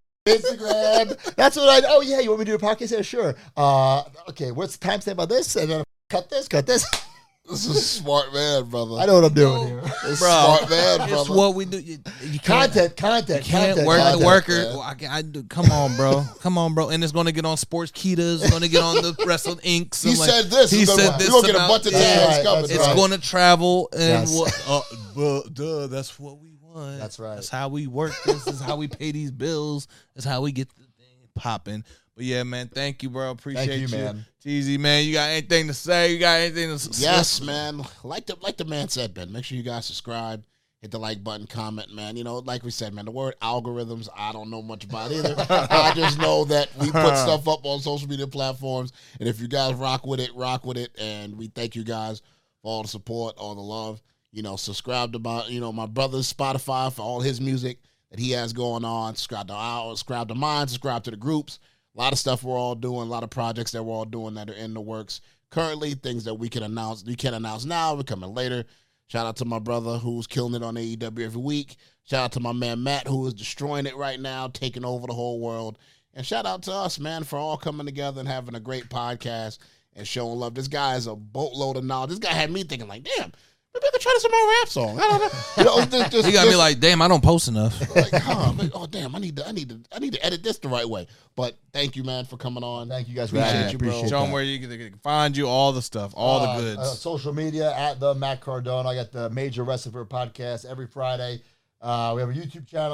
Instagram. That's what I. Oh yeah, you want me to do a podcast? Yeah, sure. Okay, what's the timestamp on this? And then cut this. This is a smart man, brother. I know what I'm doing here. It's Bro, smart man, brother. It's what we do. You can't, Content. you can't content, work content. the worker. man. Well, come on, bro. Come on, bro. And it's going to get on Sports Ketas. It's going to get on the Wrestle Inks. He said this. He said this. You're going to get a about bunch of this. tags right, coming. that's It's right. going to travel. And Yes. that's what we want. That's right. That's how we work. This is how we pay these bills. That's how we get the thing popping. But yeah, man, thank you, bro. Appreciate you, man. Teasy, man, you got anything to say? You got anything to Yes, man. Like the man said, Ben. Make sure you guys subscribe, hit the like button, comment, man. You know, like we said, man, the word algorithms, I don't know much about either. I just know that we put stuff up on social media platforms, and if you guys rock with it, and we thank you guys for all the support, all the love. You know, subscribe to my brother's Spotify for all his music that he has going on. Subscribe to ours, subscribe to mine, subscribe to the groups. A lot of stuff we're all doing, a lot of projects that we're all doing that are in the works currently, things that we can announce. We can't announce now, we're coming later. Shout out to my brother who's killing it on AEW every week. Shout out to my man Matt who is destroying it right now, taking over the whole world. And shout out to us, man, for all coming together and having a great podcast and showing love. This guy is a boatload of knowledge. This guy had me thinking like, damn, maybe I could try this in my rap song. I don't know. You got me like, damn, I don't post enough. Oh damn, I need to edit this the right way. But thank you, man, for coming on. Thank you guys for Appreciate having me. you, bro. Appreciate Show them that. where they can find you, all the stuff, all the goods. Social media at the Matt Cardona. I got the Major Wrestler podcast every Friday. We have a YouTube channel,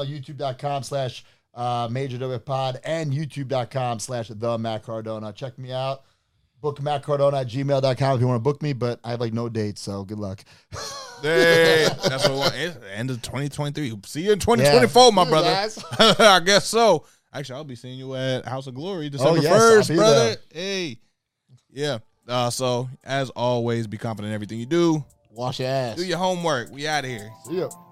youtube.com/MajorWPod and youtube.com/the Matt Cardona. Check me out. Book Matt Cardona at gmail.com if you want to book me, but I have like no dates, so good luck. Hey, that's what end of 2023. See you in 2024, my See you brother. guys. I guess so. Actually, I'll be seeing you at House of Glory December yes, I'll 1st, be brother. there. Hey. Yeah. So, as always, be confident in everything you do. Wash your ass. Do your homework. We out of here. See ya.